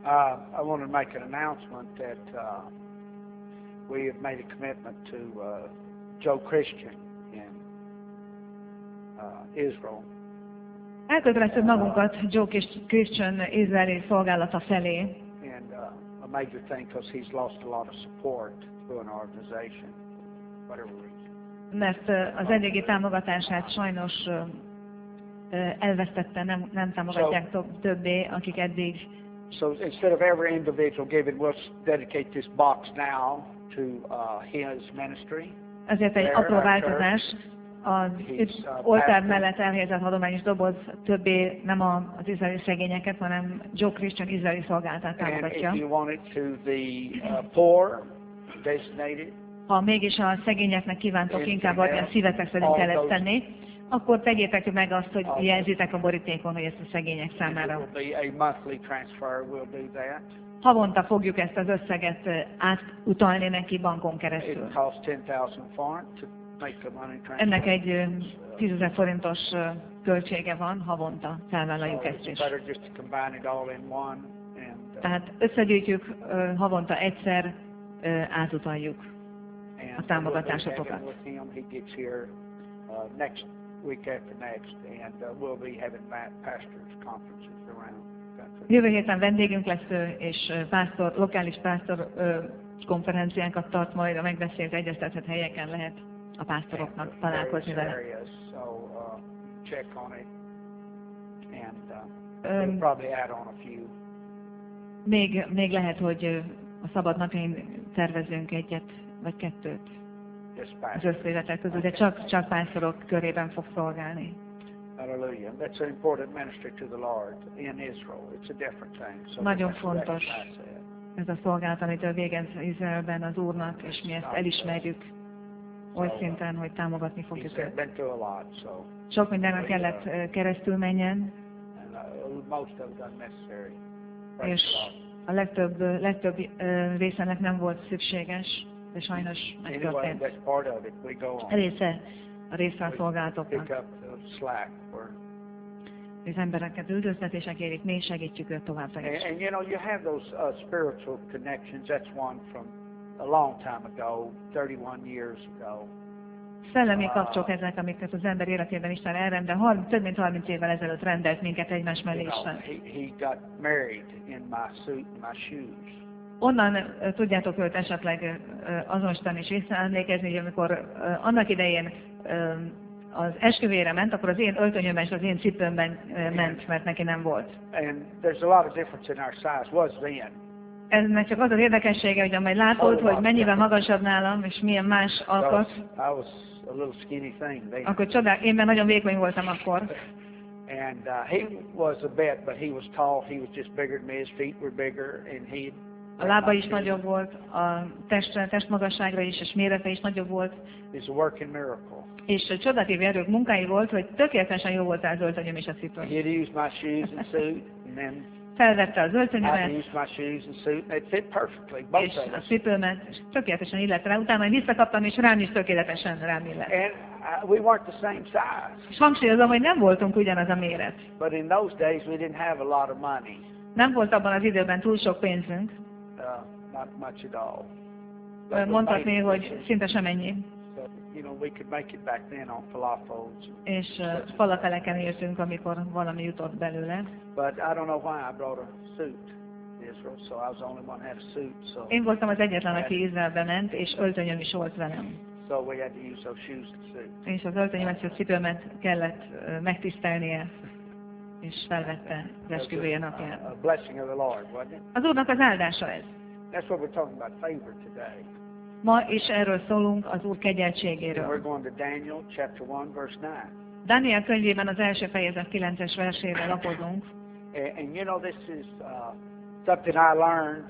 I want to make an announcement that we have made a commitment to Joe Christian in Israel. Elköteleztük magunkat Joe Christian izraeli szolgálata felé. And a major thing because he's lost a lot of support through an organization, whatever reason. Mert az eddigi támogatását sajnos elvesztette, nem támogatják többé, akik eddig. So instead of every individual giving, we'll dedicate this box now to his ministry. Ezért egy apró változás, az oltár mellett elhelyezett adományos doboz többé nem az izraeli szegényeket, hanem Joe Christian izraeli szolgálatát támogatja. And if you want it to the poor, designated. Ha mégis a szegényeknek kívántok inkább adni, a szívetek szerint kell ezt tenni, akkor tegyétek meg azt, hogy jelzitek a borítékon, hogy ezt a szegények számára. Havonta fogjuk ezt az összeget átutalni neki bankon keresztül. Ennek egy 10 000 forintos költsége van, havonta felvállaljuk ezt is. Tehát összegyűjtjük, havonta egyszer átutaljuk a támogatásokat. Jövő héten vendégünk lesz, és lokális pásztor konferenciánkat tart majd, a megbeszélt, egyeztetett helyeken lehet a pásztoroknak találkozni vele. Még lehet, hogy a szabad napjain tervezünk egyet vagy kettőt az összéletek közül, de csak pásztorok körében fog szolgálni. Hallelujah. That's an important ministry to the Lord in Israel. It's a different thing. So nagyon fontos ez a szolgálat, amit ő végez Izraelben az Úrnak, és mi ezt elismerjük oly szinten, hogy támogatni fogjuk őt. Sok mindenre kellett keresztül menjen, és a legtöbb részének nem volt szükséges, de sajnos megtörtént. Része a részfelszolgálatoknak. Az embereket üldöztetések érik, mi segítjük őt továbbra is. And you know, you have those spiritual connections. That's one from a long time ago, 31 years ago. Szellemi kapcsok ezek, amiket az ember életében Isten elrend, de több mint 30 évvel ezelőtt rendelt minket egymás mellé Isten. He got married in my suit and my shoes. Onnan tudjátok őt esetleg azonosítani és visszaemlékezni, hogy amikor annak idején az esküvére ment, akkor az én öltönyömben és az én cipőmben ment, mert neki nem volt. And there's a lot of difference in our size. Was then. Ennek csak az az érdekessége, hogy amely látod, hogy mennyivel magasabb nálam, és milyen más alkat. Akkor én nagyon vékony voltam akkor. And he was a bit, but he was tall. He was just bigger than me. His feet were bigger, and he. A lába is nagyobb volt, a testmagasságra is, és mérete is nagyobb volt. It's a working miracle. És csodatív erők munkái volt, hogy tökéletesen jó volt az öltönyöm és a cipőm. He'd use my shoes and suit, and then felvette az öltönyömet, és a cipőmet, és tökéletesen illett rá. Utána visszakaptam, és rám is tökéletesen rám illett. We weren't the same size. És hangsúlyozom, hogy nem voltunk ugyanaz a méret. But in those days we didn't have a lot of money. Nem volt abban az időben túl sok pénzünk. Not much at all. Mondhatni, hogy szinte semennyi. You know, we could make it back then on falafels. És falafeleken éltünk, amikor valami jutott belőle. But I don't know why I brought a suit to Israel, so I was the only one who had a suit. So én voltam az egyetlen, aki Izraelbe ment, és öltönyöm is volt velem. So we had to use those shoes and suit. És az öltönyömet és a cipőmet kellett megtisztelnie, és felvette az esküvője napján. A blessing of the Lord, wasn't it? Az Úrnak az áldása ez. That's what we're talking about, favor today. Ma is erről szólunk, az Úr kegyeltségéről. We're going to Daniel chapter 1 verse 9. Dániel könyvében az első fejezet 9-es versére lapozunk. And you know, this is something I learned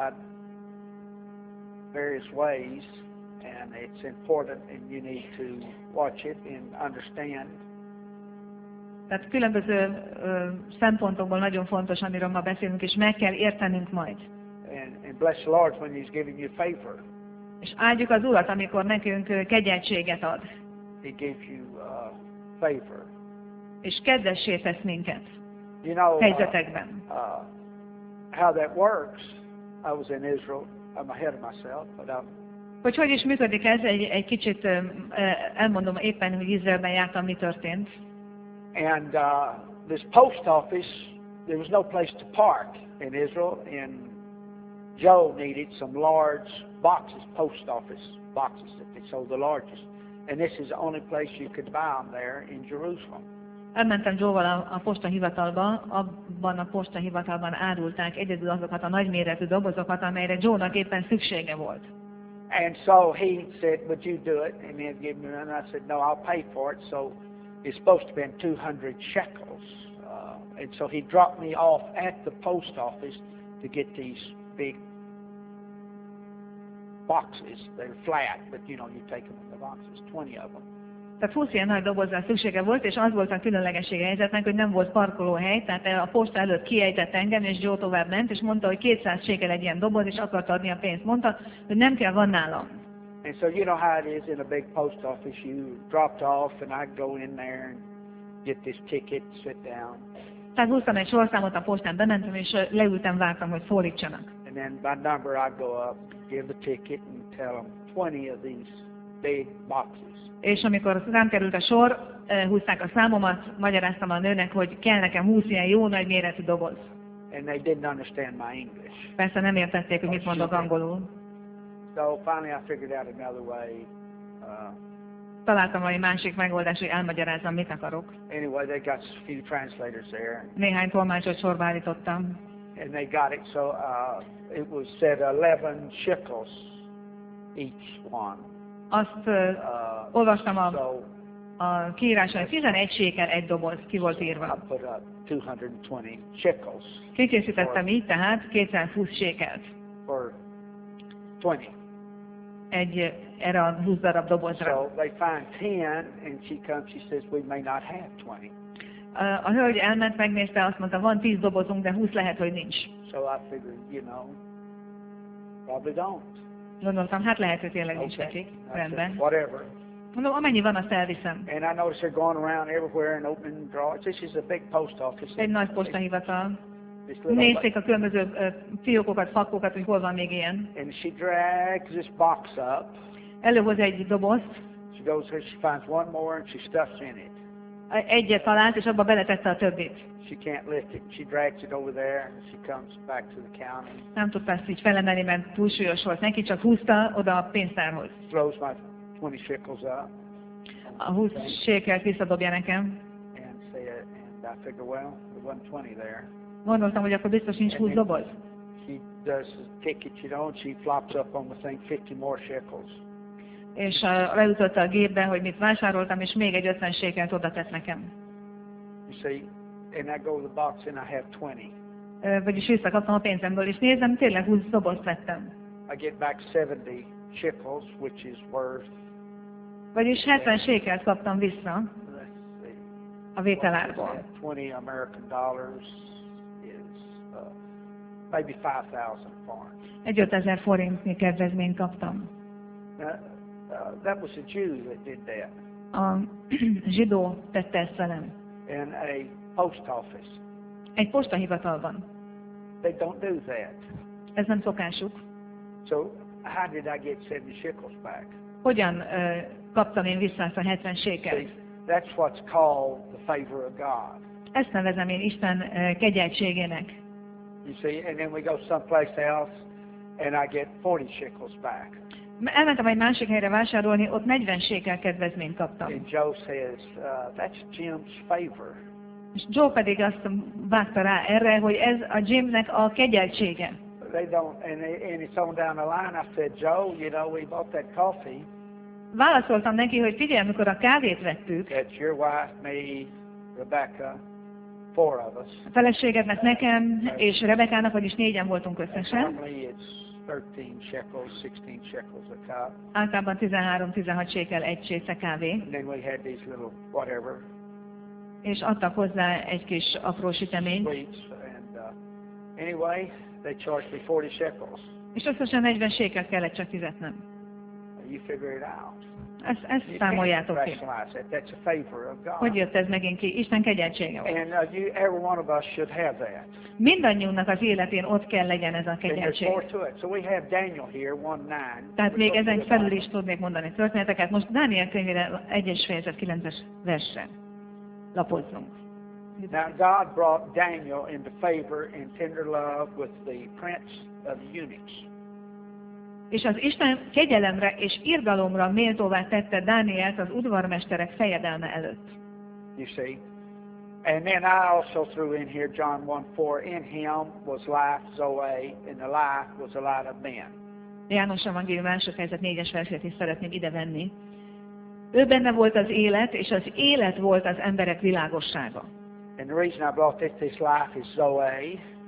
various ways, and it's important, and you need to watch it and understand. Tehát különböző szempontokból nagyon fontos, amiről ma beszélünk, és meg kell értenünk majd. And bless the Lord when He's giving you favor. És áldjuk az Urat, amikor nekünk kegyeltséget ad. He gives you favor. És kedvessé tesz minket you know, helyzetekben. how that works, I was in Israel. I'm ahead of myself, but hogy is működik ez, egy kicsit elmondom éppen, hogy Izraelben jártam, mi történt. And this post office, there was no place to park in Israel, and Joe needed some large boxes, post office boxes that they sold the largest. And this is the only place you could buy them there in Jerusalem. Elmentem Joe-val a postahivatalba, abban a postahivatalban árulták egyedül azokat a nagyméretű dobozokat, amelyre Joe-nak éppen szüksége volt. And so he said, would you do it? And he'd give me one. And I said, no, I'll pay for it. So it's supposed to be 200 shekels. And so he dropped me off at the post office to get these big boxes. They're flat, but you know, you take them in the boxes, 20 of them. Tehát 20 ilyen nagy dobozra szüksége volt, és az volt a különlegessége helyzetnek, hogy nem volt parkolóhely, tehát a posta előtt kiejtett engem, és Joe tovább ment, és mondta, hogy 200 sékel egy ilyen doboz, és akart adni a pénzt. Mondta, hogy nem kell, van nálam. And so you know how it is in a big post office. You dropped off, and I go in there and get this ticket, sit down. Tehát húztam egy sorszámot a postán, bementem, és leültem, vártam, hogy szólítsanak. And then by number I go up, give the ticket, and tell them 20 of these big boxes. És amikor rám került a sor, húzták a számomat, magyaráztam a nőnek, hogy kell nekem 20 ilyen jó nagy méretű doboz. And they didn't understand my English. Persze nem értették, hogy mit mondok angolul. So finally I figured out another way. Találtam valami másik megoldást, hogy elmagyarázzam, mit akarok. Anyway, they got a few translators there. Néhány tolmácsot sorba állítottam. And they got it, so it was said 11 shekels each one. Azt olvastam a kiíráson, hogy 11 sékel egy doboz, ki volt írva. I put up 220 shekels. Kikészítettem így, tehát 220 sékelt. For 20. Erre a 20 darab dobozra. So they find 10, and she comes, she says, we may not have 20. A hölgy elment, megnézte, azt mondta, van 10 dobozunk, de 20 lehet, hogy nincs. So I figured, you know, probably don't. Gondoltam, hát lehet, hogy tényleg nincs nekik. Rendben. Whatever. Mondom, amennyi van, azt elviszem. And I noticed they're going around everywhere and opening drawers. This is a big post office. Egy nagy postahivatal. Nézték a különböző fiókokat, fakkókat, hogy hol van még ilyen. And she drags this box up. Előhoz egy dobozt. She goes there, she finds one more, and she stuffs in it. Egyet talált, és abba beletette a többit. She can't lift it. She drags it over there, and she comes back to the county. Nem tudta ezt így felemelni, mert túlsúlyos volt neki, csak húzta oda a pénztárhoz. Throws my 20 shekels up. A 20 sékelt visszadobja nekem. And I figure, well, there wasn't 20 there. Gondoltam, hogy akkor biztos nincs 20 doboz. She does the ticket, you know, and she flops up on the thing 50 more shekels. És leütötte a gépbe, hogy mit vásároltam, és még egy 50 sékelt oda tett nekem. You see, and I go to the box and I have 20. Vagyis visszakaptam a pénzemből, és nézem, tényleg 20 dobozt vettem. I get back 70 shekels, which is worth. Vagyis 70 sékelt kaptam vissza a vételárból. 20 American dollars is maybe 5,000 forints. Egy 5000 forintnyi kedvezményt kaptam. That was a Jew that did that. A zsidó tette ezt velem. In a post office. Egy postahivatalban. They don't do that. Ez nem szokásuk. So how did I get 70 shekels back? Hogyan kaptam én vissza ezt a 70 sékelt? That's what's called the favor of God. Ezt nevezem én Isten kegyeltségének. You see, and then we go someplace else, and I get 40 shekels back. Elmentem egy másik helyre vásárolni, ott 40 sékel kedvezményt kaptam. And Joe says, that's Jim's favor. És Joe pedig azt vágta rá erre, hogy ez a Jimnek a kegyeltsége. They don't, and it's on down the line. I said, Joe, you know, we bought that coffee. Válaszoltam neki, hogy figyelj, amikor a kávét vettük. That's your wife, me, Rebecca, 4 of us. A feleségednek, nekem és Rebekának, vagyis 4-en voltunk összesen. Normally it's 13 shekels, 16 shekels a cup. Általában 13-16 sékel egy csésze kávé. And then we had these little whatever. És adtak hozzá egy kis apró süteményt. Sweets, and anyway, they charged me 40 shekels. És összesen 40 sékelt kellett csak fizetnem. You figure it out. Ezt számoljátok ki. Hogy jött ez megint ki? Isten kegyeltsége volt. Mindannyiunknak az életén ott kell legyen ez a kegyeltség. Tehát még ezen felül is tudnék mondani történeteket. Most Dániel könyvére 1. fejezet 9-es versre lapozzunk. Now God brought Daniel into favor and tender love with the prince of the eunuchs. És az Isten kegyelemre és irgalomra méltóvá tette Dánielt az udvarmesterek fejedelme előtt. You see? And then I also threw in here John 1:4. In him was life, Zoe, and the life was the light of men. János Evangélium 1. fejezet 4-es versét is szeretném ide venni. Ő benne volt az élet, és az élet volt az emberek világossága. And the reason I brought this life is Zoe.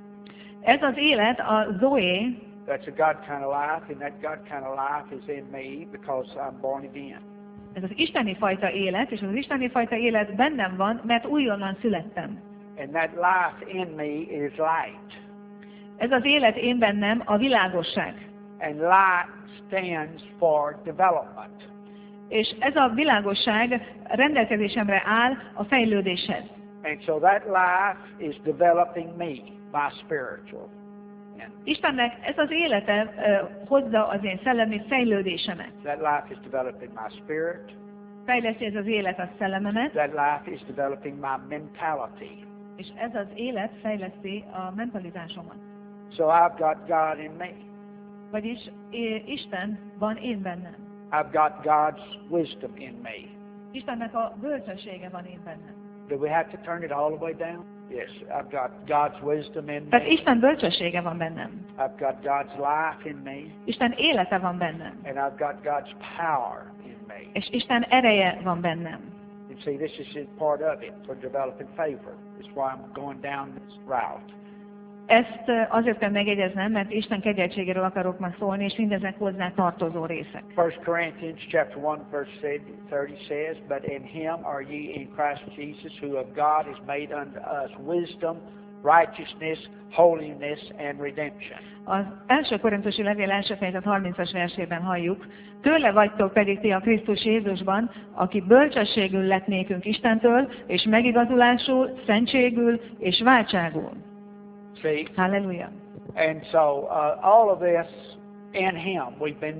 Ez az élet, a Zoe. That's a God kind of life, and that God kind of life is in me because I'm born again. Ez az isteni fajta élet, és az isteni fajta élet bennem van, mert újonnan születtem. And that life in me is light. Ez az élet én bennem a világosság. And light stands for development. És ez a világosság rendelkezésemre áll a fejlődéshez. And so that life is developing me, my spiritual. Istennek ez az élete hozza az én szellemi fejlődésemet. That life is developing my spirit. Fejleszti ez az élet a szellememet. That life is developing my mentality. És ez az élet fejleszti a mentalitásomat. So I've got God in me. Vagyis Isten van én bennem. I've got God's wisdom in me. Istennek a bölcsessége van én bennem. Do we have to turn it all the way down? Yes, I've got God's wisdom in me. Tehát Isten bölcsessége van bennem. I've got God's life in me. Isten élete van bennem. And I've got God's power in me. És Isten ereje van bennem. You see, this is part of it for developing favor. That's why I'm going down this route. Ezt azért kell megjegyeznem, mert Isten kegyeltségéről akarok ma szólni, és mindezek hozzá tartozó részek. 1 Corinthians chapter 1 verse 30 says, But in him are ye in Christ Jesus, who of God is made unto us wisdom, righteousness, holiness and redemption. Az 1. Korintusi levél 1. fejezet 30-as versében halljuk, tőle vagytok pedig ti a Krisztus Jézusban, aki bölcsességül lett nékünk Istentől, és megigazulásul, szentségül és váltságul. See? Hallelujah. And so all of this in him we've been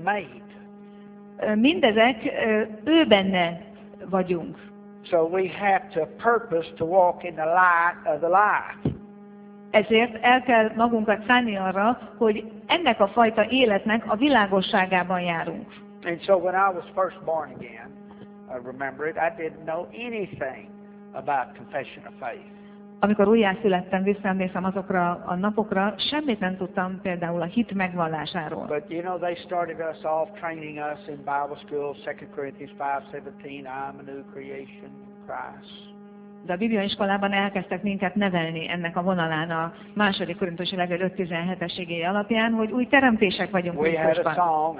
made. Mindezek ő benne vagyunk. So we have to purpose to walk in the light of the life. Ezért el kell magunkat szánni arra, hogy ennek a fajta életnek a világosságában járunk. And so when I was first born again, I remember it, I didn't know anything about confession of faith. Amikor újjászülettem, visszaemlékszem azokra a napokra, semmit nem tudtam például a hit megvallásáról. But you know, they started us off training us in Bible school, 2 Corinthians 5:17, I'm a new creation in Christ. De a bibliaiskolában elkezdtek minket nevelni ennek a vonalán a 2. Korintusi levél 5:17-es igéje alapján, hogy új teremtések vagyunk Krisztusban.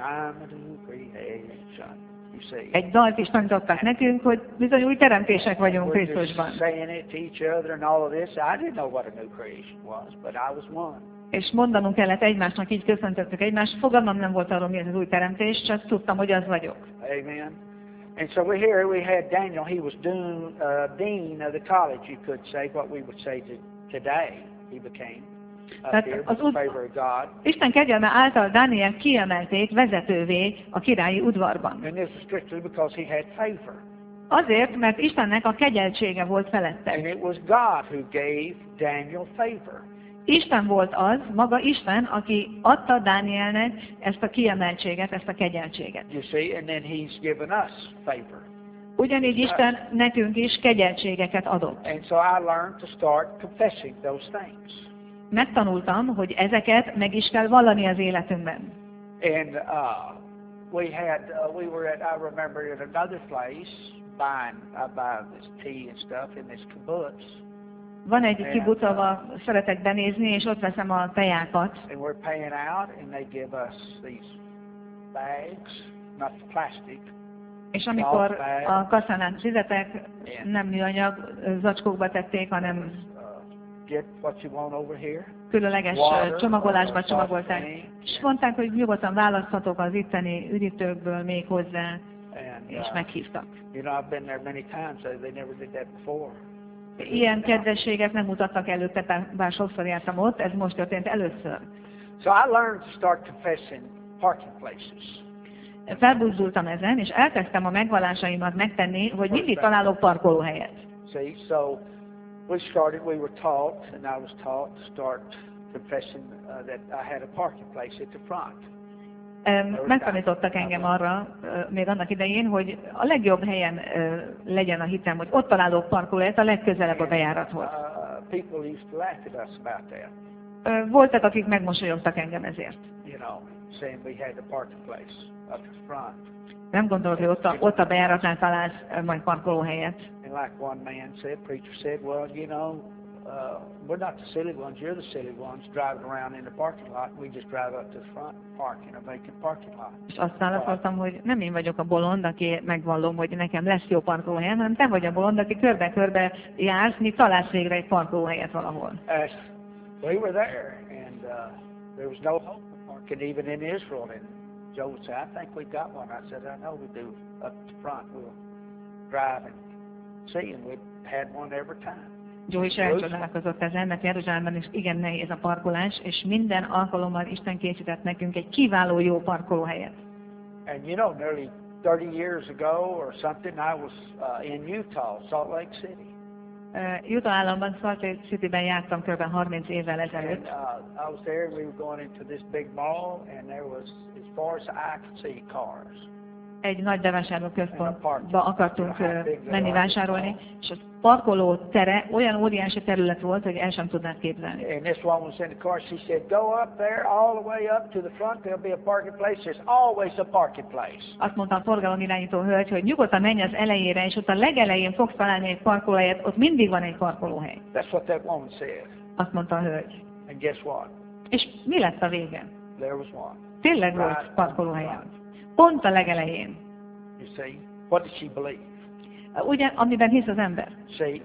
Egy dalt is tanítottak nekünk, hogy bizony új teremtések vagyunk Krisztusban. És mondanunk kellett egymásnak, így köszöntöttük egymást. Fogalmam nem volt arról, mi ez az új teremtés, csak tudtam, hogy az vagyok. Amen. And so we had Daniel, he was dean of the college, you could say, what we would say today, he became. Isten kegyelme által Dániel kiemelték vezetővé a királyi udvarban. Azért, mert Istennek a kegyeltsége volt felette. Isten volt az, maga Isten, aki adta Dánielnek ezt a kiemeltséget, ezt a kegyeltséget. Ugyanígy Isten nekünk is kegyeltségeket adott. Megtanultam, hogy ezeket meg is kell vallani az életünkben. And we were at, I remember, at another place buying this tea and stuff in this kibbutz. Van egy kibuc, ahol szeretek benézni, és ott veszem a tejákat. And we're paying out, and they give us these bags, not plastic. És amikor a kasszánál fizetek, nem műanyag zacskókba tették, hanem get what you want over here. Különleges csomagolásba csomagolták. És mondták, hogy nyugodtan választhatok az itteni üdítőkből még hozzá. és meghívtak. You know, I've been there many times. They never did that before. Ilyen kedvességet nem mutattak előtte, bár sokszor jártam ott, ez most történt először. So I learned to start confessing parking places. Felbuzdultam ezen, és elkezdtem a megvallásaimat megtenni, hogy mindig találok parkolóhelyet. See, so we were taught, and I was taught to start confessing that I had a parking place at the front. Megtanítottak engem arra, még annak idején, hogy a legjobb helyen legyen a hitem, hogy ott találok parkolóhelyet a legközelebb a bejárathoz. People used to laugh at us about that. Voltak, akik megmosolyogtak engem ezért. You know, saying we had a parking place up the front. Nem gondolod, hogy ott a bejáratnál találsz majd parkolóhelyet. And like one man said, preacher said, well, you know, we're not the silly ones, you're the silly ones driving around in the parking lot. We just drive up to the front and park in a vacant parking lot. És azt válaszoltam, hogy nem én vagyok a bolond, aki megvallom, hogy nekem lesz jó parkolóhelyem, hanem te vagy a bolond, aki körbe-körbe jársz, míg találsz végre egy parkolóhelyet valahol. We were there, and there was no hope of parking even in Israel. And Joe would say, I think we got one. I said, I know we do. Up the front, we'll drive and see, and we had one every time. Joe is elcsodálkozott ezen, mert Jeruzsálemben is igen nehéz a parkolás, és minden alkalommal Isten készített nekünk egy kiváló jó parkolóhelyet. And you know, nearly 30 years ago or something, I was in Utah, Salt Lake City. Utah államban, Salt Lake Cityben jártam kb. 30 évvel ezelőtt. I was there, we were going into this big mall, and there was, as far as I could see, cars. Egy nagy bevásárlóközpontba akartunk menni vásárolni, és a parkoló tere olyan óriási terület volt, hogy el sem tudnád képzelni. And this one was in the car. She said, "Go up there, all the way up to the front. There'll be a parking place. There's always a parking place." Azt mondta a forgalomirányító hölgy, hogy nyugodtan menj az elejére, és ott a legelején fogsz találni egy parkolóhelyet, ott mindig van egy parkolóhely. That's what that woman said. Azt mondta a hölgy. And guess what? És mi lett a vége? There was one. Tényleg volt parkolóhelyen. Pont a legelején. You see, what did she believe? Ugye, amiben hisz az ember. See,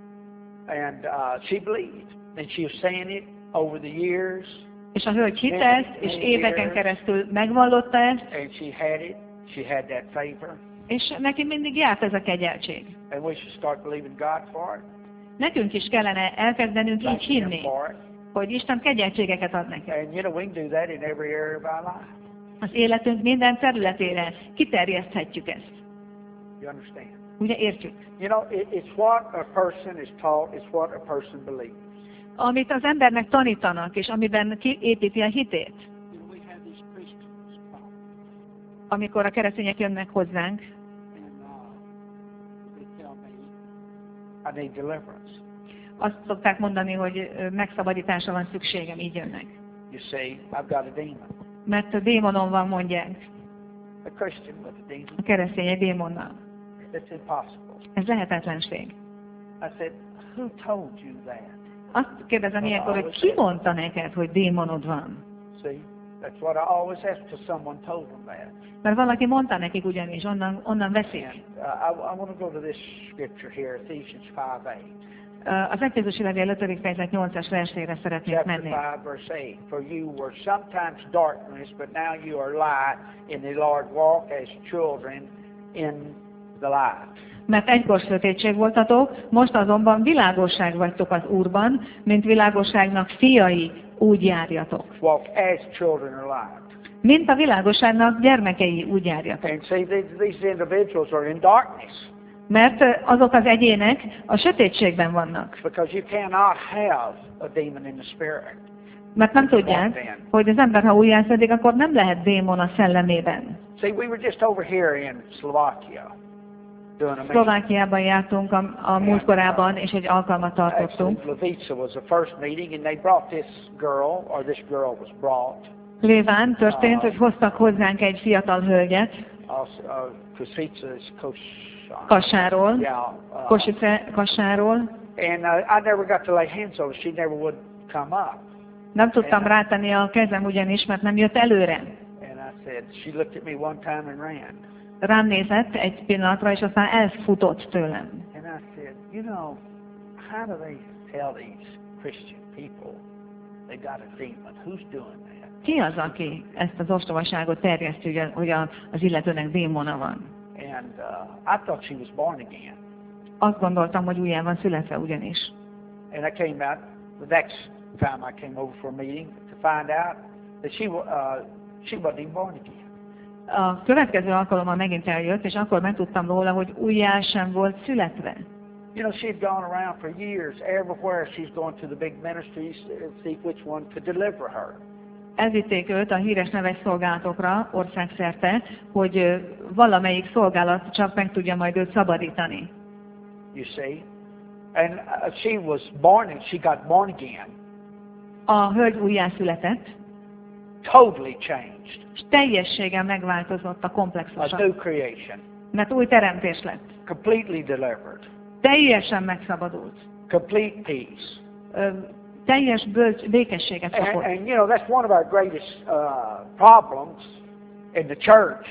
and she believed, and she was saying it over the years. És a hölgy hitt ezt, és éveken keresztül megvallotta ezt. And she had that favor. És neki mindig járt ez a kegyeltség. And we should start believing God for it. Nekünk is kellene elkezdenünk így hinni, hogy Isten kegyeltségeket ad nekünk. And you know, we can do that in every area of our life. Az életünk minden területére kiterjeszthetjük ezt. You understand? Ugye értjük? You know, it's what a person is taught, it's what a person believes. Amit az embernek tanítanak, és amiben építi a hitét. We have these Christians come. Amikor a keresztények jönnek hozzánk, And they tell me, I need deliverance. azt szokták mondani, hogy megszabadításra van szükségem, így jönnek. You see, I've got a demon. Mert a démonon van, mondják. A Christian with a demon. A keresztény egy démonnal. It's impossible. Ez lehetetlenség. I said, who told you that? Azt kérdezem ilyenkor, hogy ki mondta neked, hogy démonod van? See, that's what I always ask till someone told them that. Mert valaki mondta nekik ugyanis, onnan veszik. And, I want to go to this scripture here, Ephesians 5:8. Az Efézusi levél 5. fejezet 8-as versére szeretnék menni. Chapter 5, verse 8. For you were sometimes darkness, but now you are light in the Lord. Walk as children in the light. Mert egykor sötétség voltatok, most azonban világosság vagytok az Úrban, mint világosságnak fiai, úgy járjatok. Walk as children in light. Mint a világosságnak gyermekei, úgy járjatok. And see, these individuals are in darkness. Mert azok az egyének a sötétségben vannak. Because you cannot have a demon in the spirit. Mert nem tudják, hogy az ember, ha újjásződik, akkor nem lehet démon a szellemében. See, we were just over here in Slovakia. Szlovákiában jártunk a múltkorában, és egy alkalmat tartottunk. Levica was the first meeting, and they brought this girl, or this girl was brought. Léván történt, hogy hoztak hozzánk egy fiatal hölgyet. Kassáról. Kassáról. And I never got to lay hands on her. She never would come up. Nem tudtam rátenni a kezem ugyanis, mert nem jött előre. And I said, she looked at me one time and ran. Rám nézett egy pillanatra, és aztán elfutott tőlem. And I said, you know, how do they tell these Christian people they got a demon? Who's doing that? Ki az, aki ezt az ostobaságot terjeszti, hogy az illetőnek démona van? and I thought she was born again. Azt gondoltam, hogy újjá van születve ugyanis. And I came out the next time I came over for a meeting to find out that she wasn't even born again. A következő alkalommal megint eljött, és akkor megtudtam róla, hogy újjá sem volt születve. You know, she'd gone around for years. Everywhere she's going to the big ministries to see which one could deliver her. Elvitték őt a híres neves szolgálatokra országszerte, hogy valamelyik szolgálat csak meg tudja majd őt szabadítani. You see? And she was born and she got born again. A hölgy újjászületett. Totally changed. És teljességgel megváltozott a komplexusa. A new creation. Mert új teremtés lett. Completely delivered. Teljesen megszabadult. Complete peace. Teljes békességet kapott. And you know, that's one of our greatest problems in the church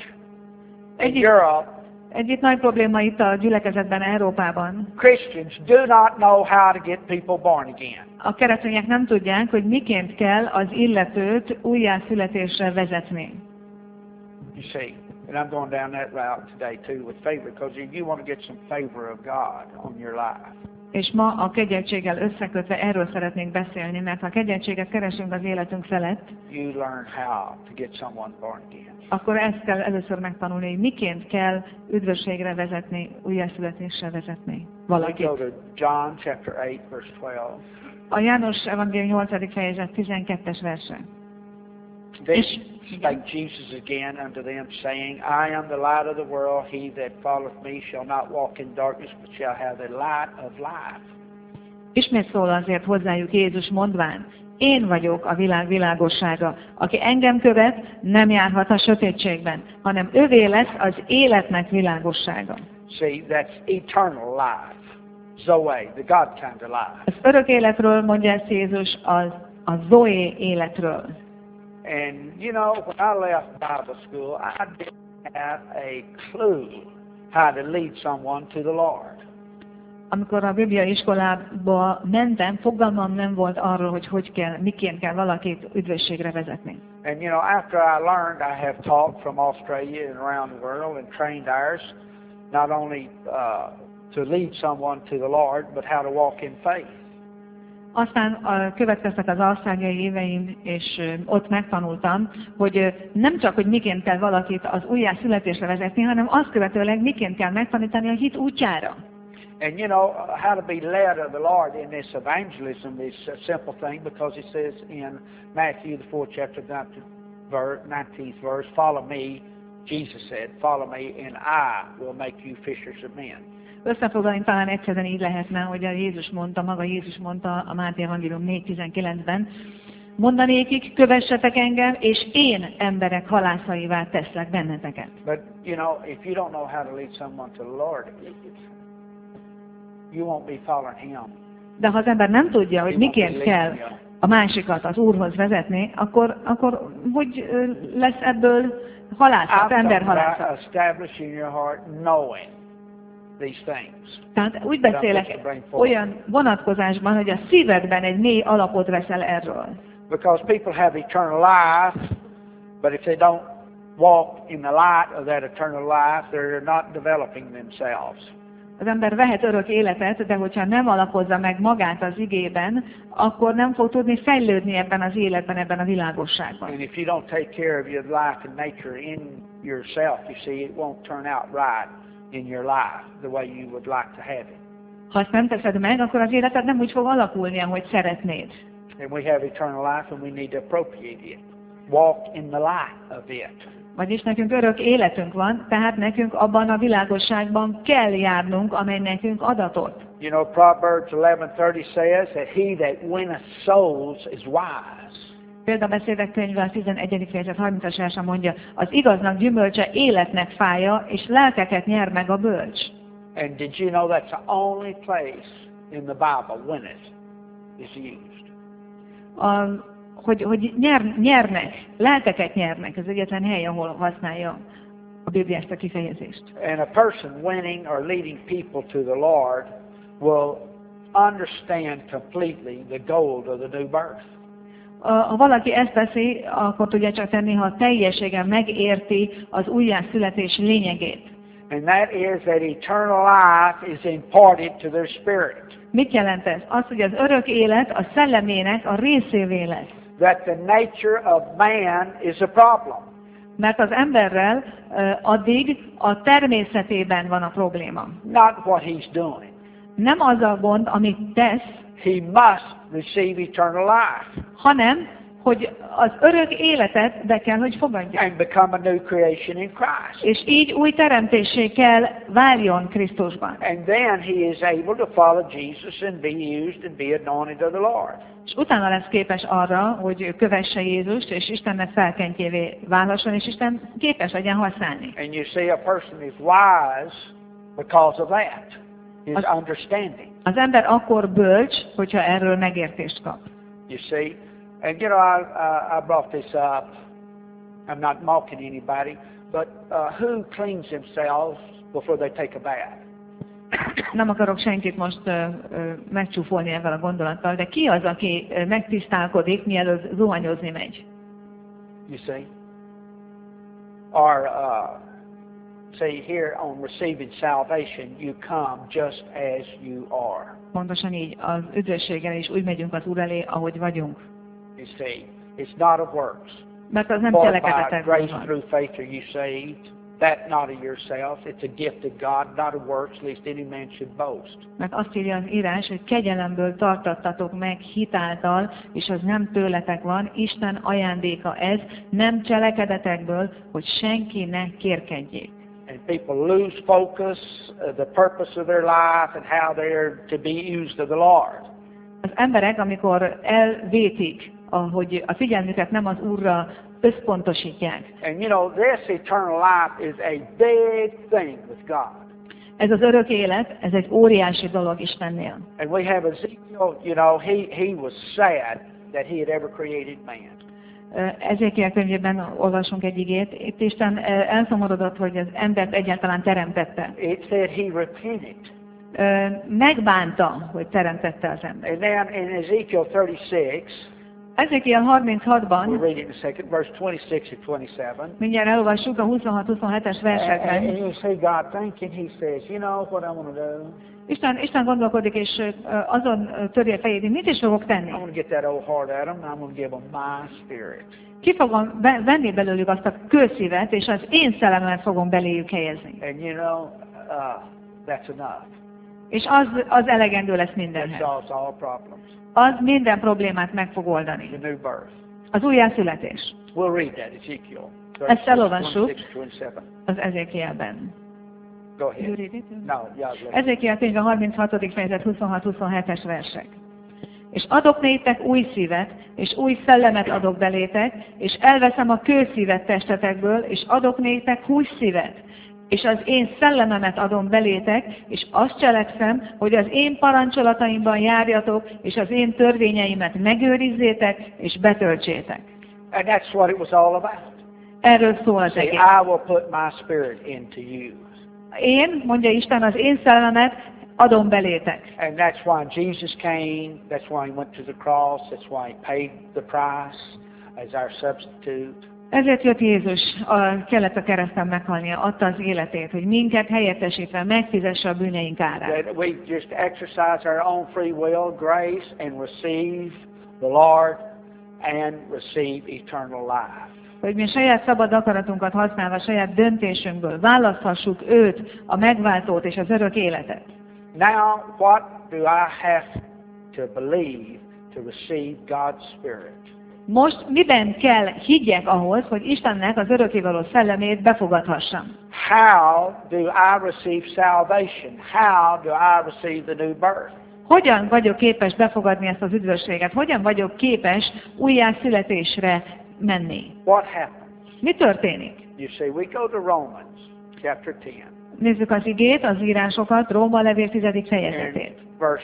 in Europe. Egyik nagy probléma itt a gyülekezetben Európában. Christians do not know how to get people born again. A keresztények nem tudják, hogy miként kell az illetőt újjászületésre vezetni. You see, and I'm going down that route today too with favor, because you want to get some favor of God on your life. És ma a kegyeltséggel összekötve erről szeretnénk beszélni, mert ha kegyeltséget keresünk az életünk felett, you learn how to get someone born again. Akkor ezt kell először megtanulni, hogy miként kell üdvösségre vezetni, újjászületésre vezetni valakit. We go to John chapter 8 verse 12. A János evangélium 8. fejezet 12-es verse. Then spake Jesus again unto them, saying, I am the light of the world. He that followeth me shall not walk in darkness, but shall have the light of life. Ismét szól azért hozzájuk Jézus mondván, én vagyok a világ világossága. Aki engem követ, nem járhat a sötétségben, hanem övé lesz az életnek világossága. See, that's eternal life. Zoe, the God kind of life. Az örök életről mondja ezt Jézus, a Zoe életről. And you know, when I left Bible school, I didn't have a clue how to lead someone to the Lord. Amikor a Biblia iskolába mentem, fogalmam nem volt arról, hogy miként kell valakit üdvösségre vezetni. And you know, after I learned, I have taught from Australia and around the world and trained ours, not only to lead someone to the Lord, but how to walk in faith. Aztán következtek az ausztráliai éveim, és ott megtanultam, hogy nem csak, hogy miként kell valakit az újjászületésre vezetni, hanem azt követőleg miként kell megtanítani a hit útjára. And you know, how to be led of the Lord in this evangelism is a simple thing, because it says in Matthew the 4th chapter 19th verse, follow me, Jesus said, follow me and I will make you fishers of men. Összefoglalni talán egyszerűen így lehetne, hogy Jézus mondta a Máté evangélium 4:19-ben, mondanékik, kövessetek engem, és én emberek halászaivá teszlek benneteket. But you know, if you don't know how to lead someone to the Lord, you won't be following him. De ha az ember nem tudja, hogy miként kell a másikat az Úrhoz vezetni, akkor hogy lesz ebből halászat, emberhalászat? Establishing your heart, knowing these things. Tehát úgy beszélek olyan vonatkozásban, hogy a szívedben egy mély alapot veszel erről. Because people have eternal life, but if they don't walk in the light of that eternal life, they're not developing themselves. Az ember vehet örök életet, de hogyha nem alapozza meg magát az igében, akkor nem fog tudni fejlődni ebben az életben, ebben a világosságban. And if you don't take care of your life and nature in yourself, you see, it won't turn out right in your life the way you would like to have it. Ha ezt nem teszed meg, akkor az életed nem úgy fog alakulni, ahogy szeretnéd. And we have eternal life and we need to appropriate it. Walk in the light of it. Vagyis nekünk örök életünk van, tehát nekünk abban a világosságban kell járnunk, amely nekünk adatot. You know, Proverbs 11:30 says that he that winneth souls is wise. Példabeszédek könyve a 11. fejezet 30-as verse mondja, az igaznak gyümölcse életnek fája, és lelkeket nyer meg a bölcs. And did you know that's the only place in the Bible winneth is used? Hogy nyernek, lelkeket nyernek, ez egyetlen hely, ahol használja a Biblia ezt a kifejezést. And a person winning or leading people to the Lord will understand completely the goal of the new birth. Ha valaki ezt teszi, akkor tudja csak tenni, ha teljességgel megérti az újjászületés lényegét. And that is that eternal life is imparted to their spirit. Mit jelent ez? Az, hogy az örök élet a szellemének a részévé lesz. That the nature of man is a problem. Mert az emberrel addig a természetében van a probléma. Not what he's doing. Nem az a gond, amit tesz, He must receive eternal life. hanem, hogy az örök életet be kell, hogy fogadja. And become a new creation in Christ. És így új teremtésé kell váljon Krisztusban. And then he is able to follow Jesus and be used and be anointed of the Lord. És utána lesz képes arra, hogy kövesse Jézust, és Istennek felkentjévé válhasson, és Isten képes legyen használni. And you see a person is wise because of that. His understanding. Az ember akkor bölcs, hogyha erről megértést kap. You see? And you know, I brought this up. I'm not mocking anybody, but who cleans themselves before they take a bath? Nem akarok senkit most megcsúfolni ezzel a gondolattal, de ki az, aki megtisztálkodik, mielőtt zuhanyozni megy? You see? Or say here on receiving salvation, you come just as you are. Pontosan így, az üdvösséggel is úgy megyünk az Úr elé, ahogy vagyunk. You see, it's not of works. Mert az nem For by cselekedetekből grace van. through faith are you saved. That not of yourself. It's a gift of God, not of works, lest any man should boast. Mert azt írja az írás, hogy kegyelemből tartattatok meg hitáltal, és az nem tőletek van, Isten ajándéka ez, nem cselekedetekből, hogy senki ne kérkedjék. And people lose focus, the purpose of their life, and how they're to be used of the Lord. Az emberek, amikor elvétik, hogy a figyelmüket nem az Úrra összpontosítják. And you know, this eternal life is a big thing with God. Ez az örök élet, ez egy óriási dolog Istennél. And we have Ezekiel, you know, he was sad that he had ever created man. Ezékiel könyvében olvasunk egy igét. Itt Isten elszomorodott, hogy az embert egyáltalán teremtette. It said he repented. Megbánta, hogy teremtette az ember. And then in Ezekiel 36, Ezékiel 36-ban, we'll read it in a second, verse 26 and 27. mindjárt elolvassuk a 26-27-es versekben. And you see God thinking, he says, you know what I'm going to do? Isten gondolkodik, és azon törje fejét, hogy mit is fogok tenni. I'm going to get that old heart out of them, and I'm going to give them my spirit. Ki fogom venni belőlük azt a kőszívet, és az én szellemet fogom beléjük helyezni. And you know, that's enough. És az elegendő lesz That mindenhez. solves all problems. Az minden problémát meg fog oldani. The new birth. Az újjászületés. We'll read that, Ezekiel. Ezt elolvassuk 26, 27. az Ezékielben. Go ahead. No, yeah, Ezékiel könyve 36. fejezet 26-27-es versek. És adok néktek új szívet, és új szellemet adok belétek, és elveszem a kőszívet testetekből, és adok néktek hús szívet, és az én szellememet adom belétek, és azt cselekszem, hogy az én parancsolataimban járjatok, és az én törvényeimet megőrizzétek, és betöltsétek. And that's what it was all about. Erről szól az See, egész. I will put my spirit into you. Én, mondja Isten, az én szellemet adom belétek. And that's why Jesus came, that's why he went to the cross, that's why he paid the price as our substitute. Ezért jött Jézus, kellett a kereszten meghalnia, adta az életét, hogy minket helyettesítve megfizesse a bűneink árát. That we just exercise our own free will, grace, and receive the Lord and receive eternal life. Hogy mi saját szabad akaratunkat használva, saját döntésünkből választhassuk őt, a megváltót és az örök életet. Now, what do I have to believe to receive God's Spirit? Most miben kell higgyek ahhoz, hogy Istennek az örökkévaló szellemét befogadhassam? How do I receive salvation? How do I receive the new birth? Hogyan vagyok képes befogadni ezt az üdvösséget? Hogyan vagyok képes újjászületésre menni? What happens? Mi történik? You see, we go to Romans chapter 10. Nézzük az igét, az írásokat, Róma levél 10. And fejezetét, verse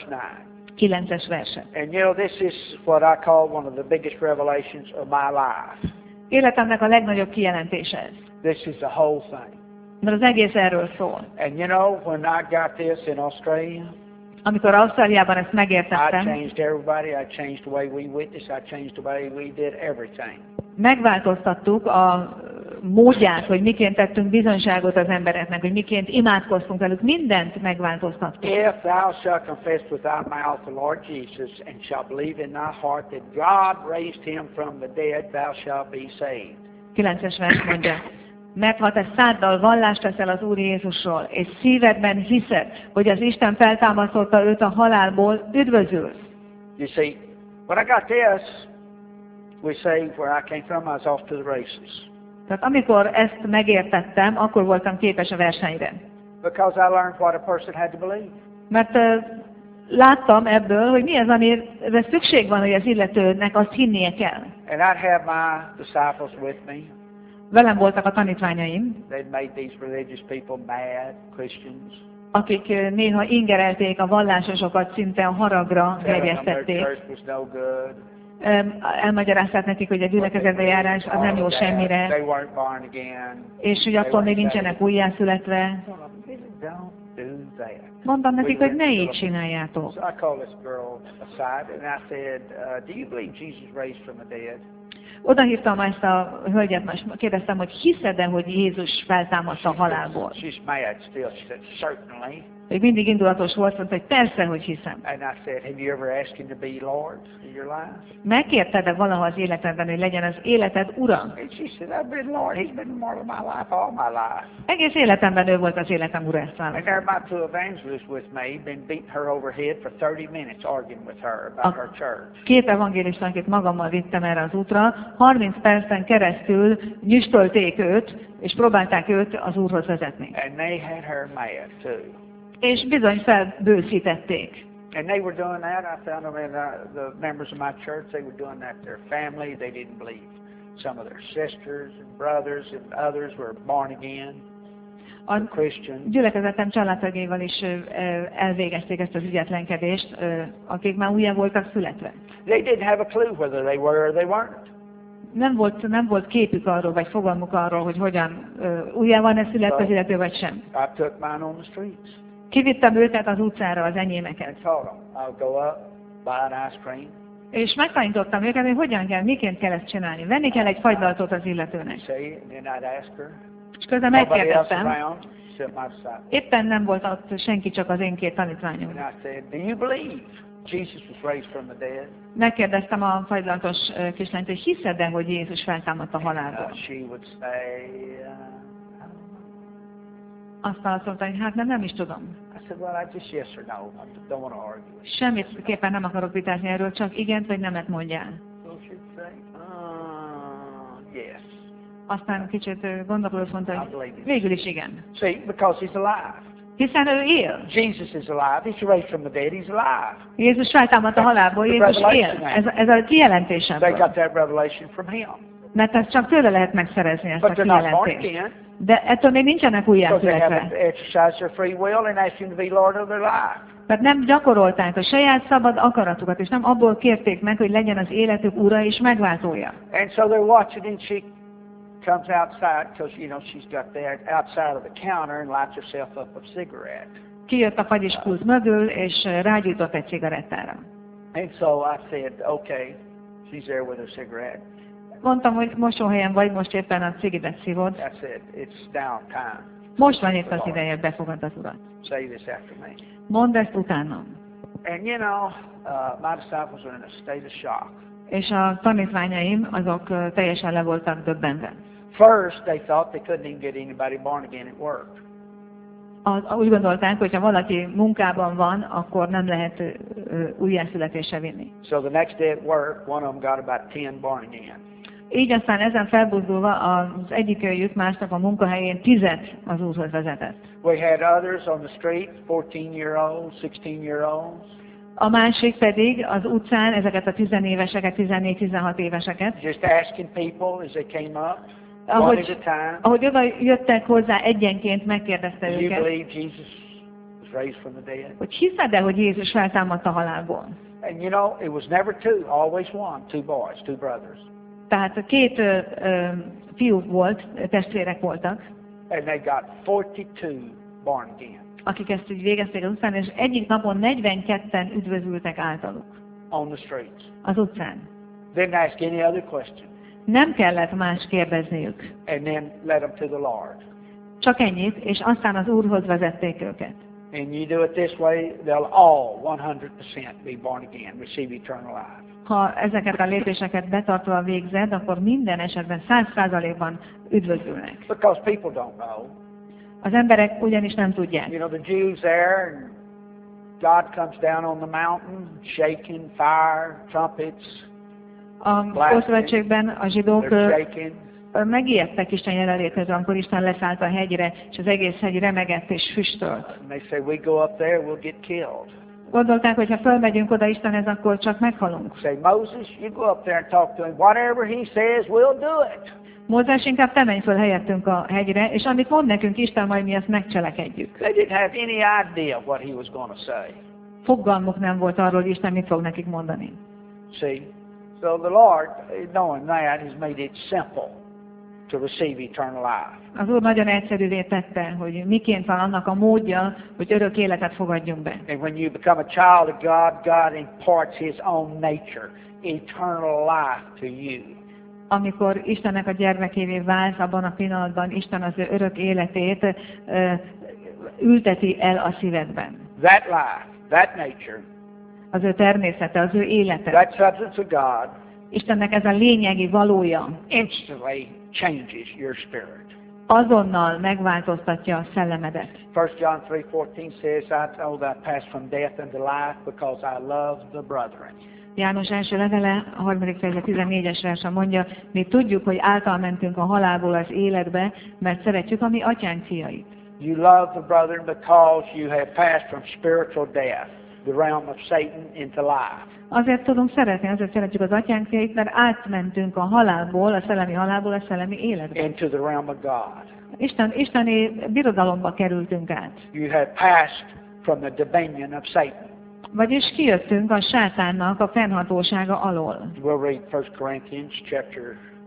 9. 9-es verset. And you know, this is what I call one of the biggest revelations of my life. Életemnek a legnagyobb kijelentése ez. This is the whole thing. Mert az egész erről szól. And you know, when I got this in Australia, Amikor Ausztráliában ezt I megértettem, changed everybody. I changed the way we witnessed. I changed the way we did everything. megváltoztattuk a módját, hogy miként tettünk bizonyságot az embereknek, hogy miként imádkoztunk velük, mindent megváltoztattunk. If thou shalt confess with thy mouth the Lord Jesus, and shalt believe in thy heart that God raised him from the dead, thou shalt be saved. 9-es vers mondja, mert ha te száddal vallást teszel az Úr Jézusról, és szívedben hiszed, hogy az Isten feltámasztotta őt a halálból, üdvözülsz. You see, when I got this, we say where I came from, I was off to the races. Tehát amikor ezt megértettem, akkor voltam képes a versenyre. Because I learned what a person had to believe. Mert láttam ebből, hogy mi az, amire szükség van, hogy az illetőnek azt hinnie kell. And I'd have my disciples with me. Velem voltak a tanítványaim, They'd made these religious people mad, Christians. akik néha ingerelték a vallásosokat, szinte a haragra Telling them their gerjesztették. church was no good. Elmagyarázták nekik, hogy a gyülekezetbe járás az nem jó semmire, They weren't born again. és hogy attól még nincsenek újjászületve. Don't do that. Mondtam nekik, hogy ne így csináljátok. So I called this girl aside and I said, do you believe Jesus raised from the dead? Oda hívtam ezt a hölgyet, és kérdeztem, hogy hiszed-e, hogy Jézus feltámadt a halálból? She's mad still. She said, certainly. Még mindig indulatos volt, mondta, hogy persze, hogy hiszem. And I said, have you ever asked him to be Lord in your life? Megkérted-e valaha az életedben, hogy legyen az életed ura? And she said, I've been Lord. He's been Lord of my life all my life. Egész életemben ő volt az életem ura, ezt And válaszolta. there my two evangelists with me, been beating her over head for 30 minutes, arguing with her about her church. Két evangélista, akit magammal vittem erre az útra, 30 percen keresztül nyüstölték őt, és próbálták őt az Úrhoz vezetni. And they had her mad too. És bizony felbőszítették. And they were doing that. I found them in the members of my church. They were doing that to their family. They didn't believe. Some of their sisters and brothers and others were born again. A Christians. gyülekezetem családtagjaival is elvégezték ezt az ügyetlenkedést, akik már újjá voltak születve. They didn't have a clue whether they were or they weren't. Nem volt képük arról, vagy fogalmuk arról, hogy hogyan újjá van-e születve az illető, vagy sem. I took mine on the streets. Kivittem őket az utcára, az enyémeket. And taught them. I'll go up, buy an ice cream. És megtanítottam őket, hogy hogyan kell, miként kell ezt csinálni. Venni kell egy fagylaltot az illetőnek. See, and then I'd ask her. És közben Nobody else megkérdeztem, around except my disciples. éppen nem volt ott senki, csak az én két tanítványom. And I said, do you believe Jesus was raised from the dead? Megkérdeztem a fagylatos kislányt, hogy hiszed-e, hogy Jézus feltámadt a halálból? She would say, Azt válaszolta, hogy hát nem is tudom. I said, well, I just yes or no. I don't want to argue. Semmiképpen nem akarok vitázni erről, csak igent vagy nemet mondjál. So she'd say, yes. Aztán kicsit gondolkodott, mondta, hogy végül is igen. See, because he's alive. Hiszen ő él. Jesus is alive. He's raised from the dead. He's alive. Jézus feltámadt a halálból, Jézus él. Ez a kijelentésem. They got that revelation from him. Mert ezt csak tőle lehet megszerezni, ezt a But they're not born kijelentést. again De ettől még nincsenek because they újjászületve. haven't exercised their free will and asked him to be Lord of their life. Mert nem gyakorolták a saját szabad akaratukat, és nem abból kérték meg, hogy legyen az életük ura és megváltója. And so they're watching and she comes outside because, you know, she's got there outside of the counter and lights herself up a cigarette. Kijött a fagyispult mögül, és rágyújtott egy cigarettára. And so I said, okay, she's there with her cigarette. Mondtam, hogy mosóhelyen vagy, most éppen a cigidet szívod. I said, it's now time. Most van itt az ideje, befogad az urat. Say this after me. Mondd ezt utánam. And you know, my disciples were in a state of shock. És a tanítványaim, azok teljesen le voltak döbbenve. First, they thought they couldn't even get anybody born again at work. Úgy gondolták, hogy ha valaki munkában van, akkor nem lehet újjászületésre vinni. So the next day at work, one of them got about 10 born again. Így aztán ezen felbuzdulva az egyikőjük másnap a munkahelyén 10 az Úrhoz vezetett. We had others on the street, 14-year-olds, 16-year-olds. A másik pedig az utcán ezeket a 10 éveseket, 14-16 éveseket, Just asking people as they came up, one at a time, ahogy oda jöttek hozzá egyenként, megkérdezte do you őket, believe Jesus was raised from the dead? hogy hiszed-e, hogy Jézus feltámadt a halálból? And you know, it was never two, always one, two boys, two brothers. Tehát két fiú volt, testvérek voltak, And they got 42 born again akik ezt így végezték az utcán, és egyik napon 42-en üdvözültek általuk on the streets. az utcán. Didn't ask any other question. Nem kellett más kérdezniük. And then led them to the Lord. Csak ennyit, és aztán az Úrhoz vezették őket. And you do it this way, they'll all 100% be born again, receive eternal life. Ha ezeket a lépéseket betartva végzed, akkor minden esetben 100%-ban üdvözülnek. Because people don't know. Az emberek ugyanis nem tudják. You know, the Jews there, and God comes down on the mountain, shaking, fire, trumpets. A Ószövetségben a zsidók megijedtek Isten jelenléthez, amikor Isten leszállt a hegyre, és az egész hegy remegett és füstölt. Gondolták, hogy ha fölmegyünk oda Istenhez, akkor csak meghalunk. Mózes, inkább te menj föl helyettünk a hegyre, és amit mond nekünk Isten, majd mi ezt megcselekedjük. Fogalmuk nem volt arról, hogy Isten mit fog nekik mondani. So the Lord, knowing that, has made it simple to receive eternal life. Az Úr nagyon egyszerűvé tette, hogy miként van annak a módja, hogy örök életet fogadjunk be. And when you become a child of God, God imparts His own nature, eternal life to you. Amikor Istennek a gyermekévé válsz, abban a pillanatban Isten az ő örök életét ülteti el a szívedben. That life, that nature, az ő természete, az ő élete. That substance of God Istennek ez a lényegi valója. Instantly changes your spirit. Azonnal megváltoztatja a szellemedet. 1 John 3:14 says, I know that I passed from death into life because I love the brethren. János első levele, a 3. fejezet 14-es verse mondja, mi tudjuk, hogy által mentünk a halálból az életbe, mert szeretjük a mi atyánk fiait. You love the brethren because you have passed from spiritual death, the realm of Satan, into life. Azért tudunk szeretni, azért szeretjük az atyánk fiait, mert átmentünk a halálból, a szellemi halálból a szellemi életbe. Into the realm of God. Isteni birodalomba kerültünk át. You have passed from the dominion of Satan. Vagyis kijöttünk a sátánnak a fennhatósága alól. We'll read 1 Corinthians chapter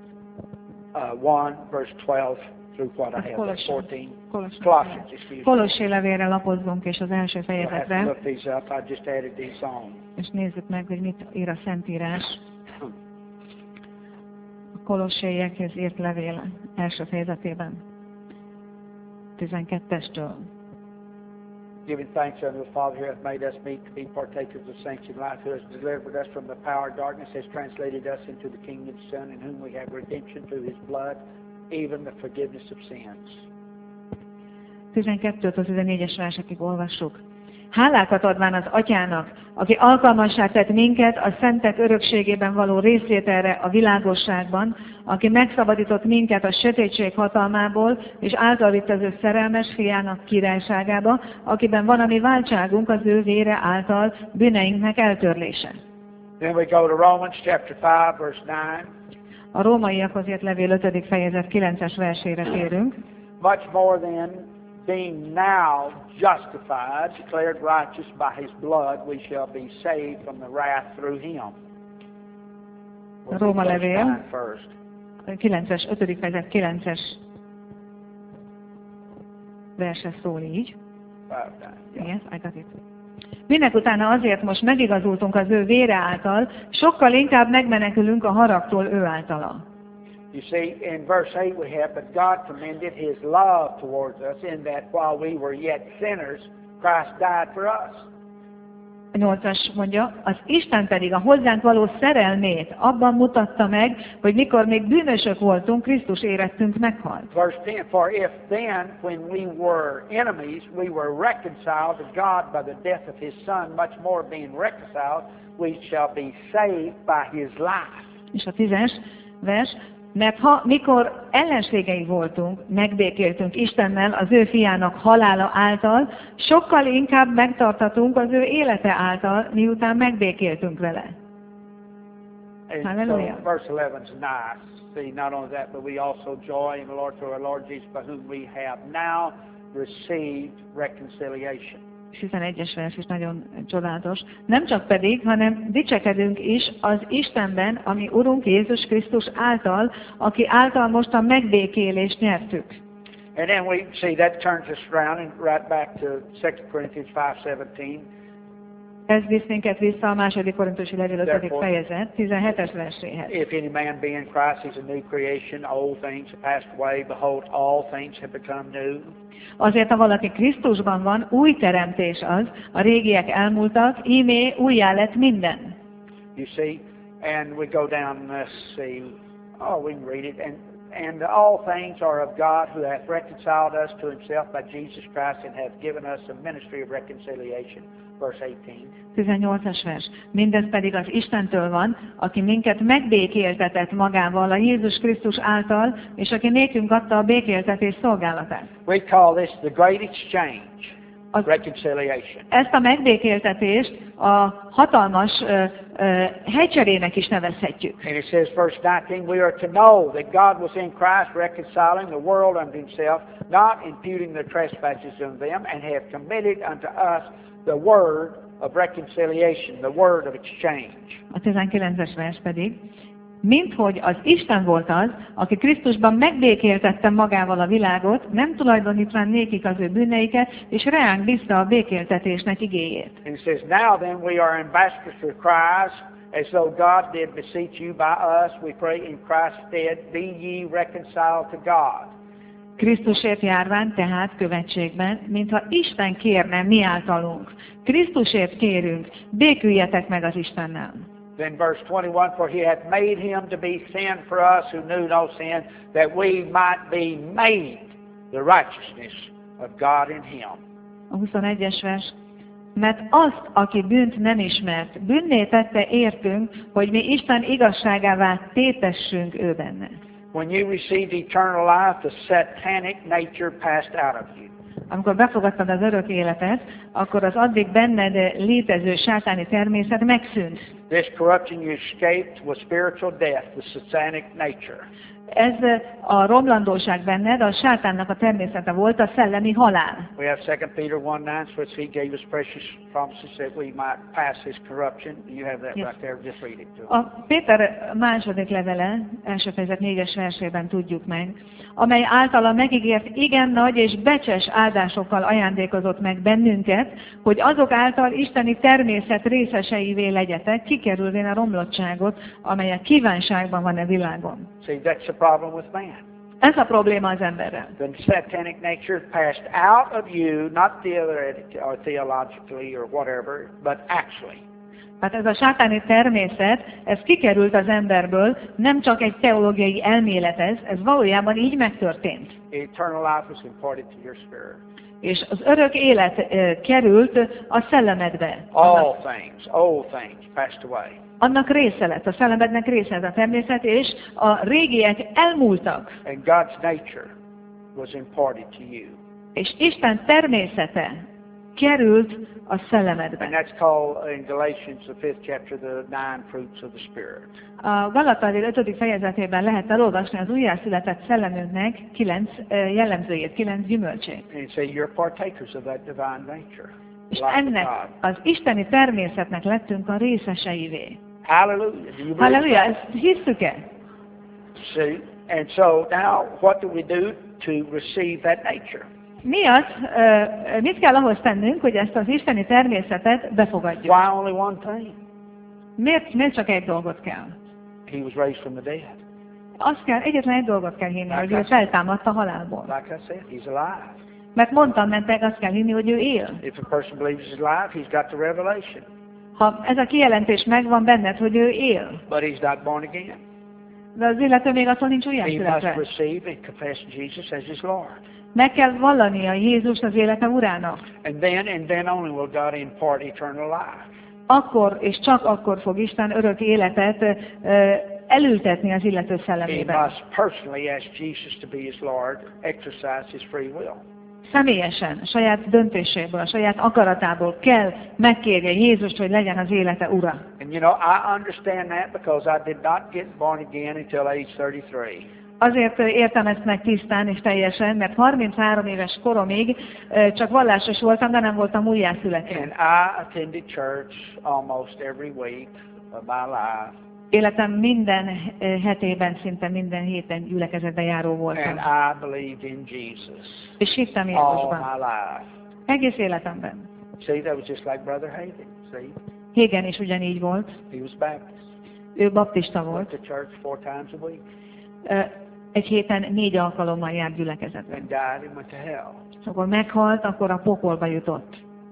1 verse 12 through what I have, 14. Colossians, excuse me. Kolossé levélre lapozzunk, és az első fejezetre. Look these up. I just added these on. És nézzük meg, hogy mit ír a Szentírás. A Kolosséiekhez írt levél első fejezetében. 12-estől. Giving thanks unto the Father who hath made us meet to be partakers of sanctity life, who has delivered us from the power of darkness, has translated us into the kingdom of His Son, in whom we have redemption through His blood, even the forgiveness of sins. 12-től 14-es versekig olvassuk. Hálákat adván az Atyának, aki alkalmassá tett minket a szentek örökségében való részvételre a világosságban, aki megszabadított minket a sötétség hatalmából, és által vitt az ő szerelmes fiának királyságába, akiben van a mi váltságunk az ő vére által bűneinknek eltörlése. Then we go to Romans chapter 5 verse 9. A rómaiakhoz írt levél 5. fejezet 9-es versére térünk. Much more than being now justified, declared righteous by His blood, we shall be saved from the wrath through Him. Róma levél, 9-es, 5. fejezet 9-es verse szól így. Yes, I got it. Minek utána azért most megigazultunk az ő vére által, sokkal inkább megmenekülünk a haragtól ő általa. You see, in verse 8 we have, but God commended His love towards us in that while we were yet sinners, Christ died for us. A 8-as mondja, az Isten pedig a hozzánk való szerelmét abban mutatta meg, hogy mikor még bűnösök voltunk, Krisztus érettünk meghalt. Verse 10, for if then, when we were enemies, we were reconciled to God by the death of His Son, much more being reconciled, we shall be saved by His life. És a 10-es vers, mert ha mikor ellenségei voltunk, megbékéltünk Istennel az ő fiának halála által, sokkal inkább megtartatunk az ő élete által, miután megbékéltünk vele. Hallelujah. So verse 11 is nice. See, not only that, but we also joy in the Lord through our Lord Jesus, by whom we have now received reconciliation. 11-es vers is nagyon csodálatos. Nem csak pedig, hanem dicsekedünk is az Istenben, ami Urunk Jézus Krisztus által, aki által most a megbékélést nyertük. And then we see that turns us around and right back to 2 Corinthians 5:17. Ez visz minket vissza a második Korintusi levél 5. fejezet 17-es verséhez. If any man be in Christ, he's a new creation. Old things have passed away. Behold, all things have become new. Azért, ha valaki Krisztusban van, új teremtés az, a régiek elmúltak, íme újjá lett minden. You see, and we go down, let's see, we can read it, and all things are of God, who hath reconciled us to himself by Jesus Christ, and hath given us a ministry of reconciliation. Verse 18. 18-as vers. Mindez pedig az Istentől van, aki minket megbékéltetett magával a Jézus Krisztus által, és aki nékünk adta a békéltetés szolgálatát. We call this the great exchange, reconciliation. Ezt a megbékéltetést a hatalmas hegycserének is nevezhetjük. And it says, verse 19, we are to know that God was in Christ reconciling the world unto himself, not imputing their trespasses unto them, and hath committed unto us the word of reconciliation, the word of exchange. A 19-es vers pedig, minthogy az Isten volt az, aki Krisztusban megbékéltette magával a világot, nem tulajdonítván nékik az ő bűneiket, és reánk bízta a békéltetésnek igéjét. And it says, now then we are ambassadors for Christ, as though God did beseech you by us, we pray in Christ's stead, be ye reconciled to God. Krisztusért járván, tehát követségben, mintha Isten kérne mi általunk. Krisztusért kérünk, béküljetek meg az Istennel. Then verse 21, for he hath made him to be sin for us who knew no sin, that we might be made the righteousness of God in him. A 21-es vers. Mert azt, aki bűnt nem ismert, bűnné tette értünk, hogy mi Isten igazságává tétessünk ő benne. When you received eternal life, the satanic nature passed out of you. Amikor befogadtad az örök életet, akkor az addig benned létező sátáni természet megszűnt. This corruption you escaped was spiritual death, the satanic nature. Ez a romlandóság benned, a sátánnak a természete volt, a szellemi halál. We have 2 Peter 1:9, which he gave us precious promises that we might pass his corruption. You have that right there. Just read it to us. A Péter második levele, első fejezet 4-es versében tudjuk meg, amely általa megígért igen nagy és becses áldásokkal ajándékozott meg bennünket, hogy azok által isteni természet részeseivé legyetek, kikerülvén a romlottságot, amely a kívánságban van a világon. See, that's the problem with man. Ez a probléma az emberrel. The satanic nature passed out of you, not theologically or whatever, but actually. Hát ez a sátáni természet, ez kikerült az emberből, nem csak egy teológiai elmélet ez valójában így megtörtént. Eternal life was imparted to your spirit. És az örök élet került a szellemedbe. All things passed away. Annak része lett, a szellemednek része ez a természet, és a régiek elmúltak. And God's nature was imparted to you. És Isten természete került a szellemedbe. And that's called in Galatians, the 5th chapter, the 9 fruits of the Spirit. A Galatai 5. fejezetében lehet elolvasni az újjászületett szellemünknek 9 jellemzőjét, 9 gyümölcsét. And say you're partakers of that divine nature. És ennek az isteni természetnek lettünk a részeseivé. Hallelujah. Halleluja, ezt hisszük-e? See, and so now what do we do to receive that nature? Mit kell ahhoz tennünk, hogy ezt az isteni természetet befogadjuk? Why only one thing? Miért csak egy dolgot kell? He was raised from the dead. Azt kell, egyetlen egy dolgot kell hinni, hogy ő feltámadt a halálból. Like I said, he's alive. Mert mondtam nektek, azt kell hinni, hogy ő él. If a person believes he's alive, he's got the revelation. Ha ez a kijelentés megvan benned, hogy ő él, but he's not born again. De az illető még attól nincs He must újjászületve. receive and confess Jesus as his Lord. Meg kell vallania Jézust az élete urának. And then only will God impart eternal life. Akkor és csak akkor fog Isten örök életet elültetni az illető He szellemében. must personally ask Jesus to be his Lord, exercise his free will. Személyesen, saját döntéséből, a saját akaratából kell megkérje Jézust, hogy legyen az élete ura. And you know, I understand that because I did not get born again until age 33. Azért értem ezt meg tisztán és teljesen, mert 33 éves koromig csak vallásos voltam, de nem voltam újjászületve. And I attended church almost every week of my life. Életem minden hetében, szinte minden héten gyülekezetbe járó voltam. And I believed in Jesus És hittem all Jézusban. my life. Egész életemben. See, that was just like Brother Hagen. Hagin is ugyanígy volt. He was Baptist. Ő baptista Went volt. to church 4 times a week. Egy héten 4 alkalommal járt gyülekezetbe. And died and went to hell. És akkor meghalt, akkor a pokolba jutott.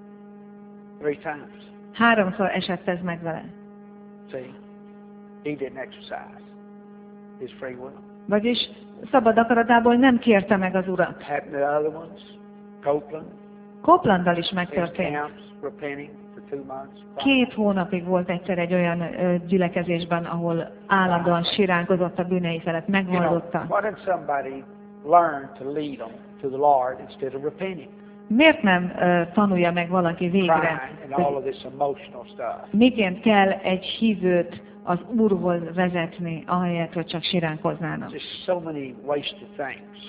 3 times. 3-szor esett ez meg vele. See, he didn't exercise his free will. Vagyis szabad akaratából nem kérte meg az Urat. Happened to other ones. Copeland. Copelanddal is In megtörtént. camps, repenting for 2 months. 2 hónapig volt egyszer egy olyan gyülekezésben, ahol állandóan siránkozott a bűnei felett, You know, megvallotta. why didn't somebody learn to lead them to the Lord instead of repenting? Miért nem tanulja meg valaki végre, Crying and all of this emotional stuff. miként kell egy hívőt az Úrhoz vezetni, ahelyett, hogy csak siránkoznának? Just so many wasted things.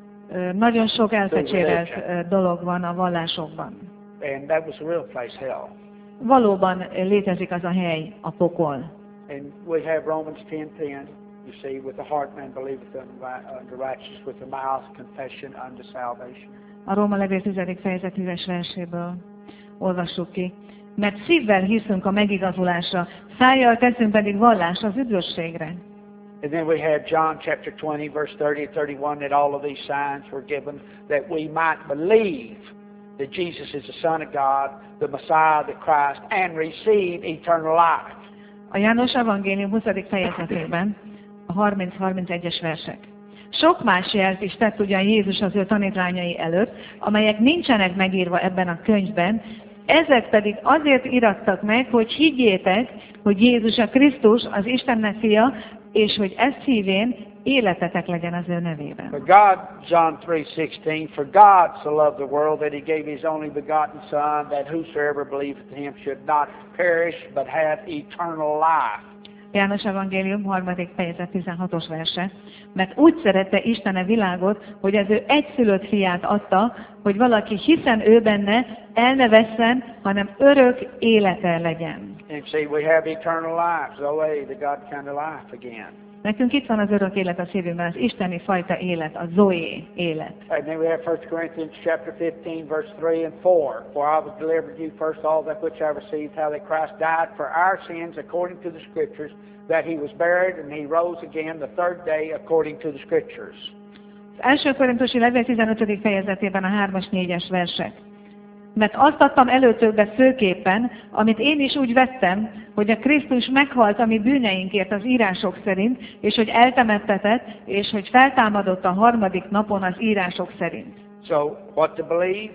Nagyon sok elfecsérélt dolog van a vallásokban. And that was a real place, hell. Valóban létezik az a hely, a pokol. And we have Romans 10:10. You see, with the heart man believeth unto righteousness, with the mouth confession unto salvation. A Róma levél 10. fejezet 10. verséből olvassuk ki. Mert szívvel hiszünk a megigazulásra, szájjal teszünk pedig vallásra az üdvösségre. And then we have John chapter 20, verse 30 and 31, that all of these signs were given that we might believe that Jesus is the Son of God, the Messiah, the Christ, and receive eternal life. A János evangélium 20. fejezetében a 30-31-es versek. Sok más jelt is tett ugyan Jézus az ő tanítványai előtt, amelyek nincsenek megírva ebben a könyvben, ezek pedig azért irattak meg, hogy higgyétek, hogy Jézus a Krisztus, az Istennek fia, és hogy ezt hívén életetek legyen az ő nevében. For God, John 3:16, for God so loved the world that he gave his only begotten Son, that whosoever believeth in him should not perish, but have eternal life. János evangélium 3. fejezet 16-os verse. Mert úgy szerette Isten a világot, hogy az ő egyszülött fiát adta, hogy valaki hiszen ő benne el ne vesszen, hanem örök élete legyen. And see, we have eternal life, Zoe, the God kind of life again. Nekünk itt van az örök élet a szívünkben, az isteni fajta élet, a Zoé élet. And then we have 1 Corinthians chapter 15, verse 3 and 4. For I was delivered you first all that which I received, how that Christ died for our sins according to the Scriptures, that he was buried and he rose again the third day according to the Scriptures. Az első korintusi levél 15. fejezetében a 3-as 4-es versek. Mert azt adtam előtökbe főképpen, amit én is úgy vettem, hogy a Krisztus meghalt a mi bűneinkért az írások szerint, és hogy eltemettetett, és hogy feltámadott a 3. napon az írások szerint. So, what to believe?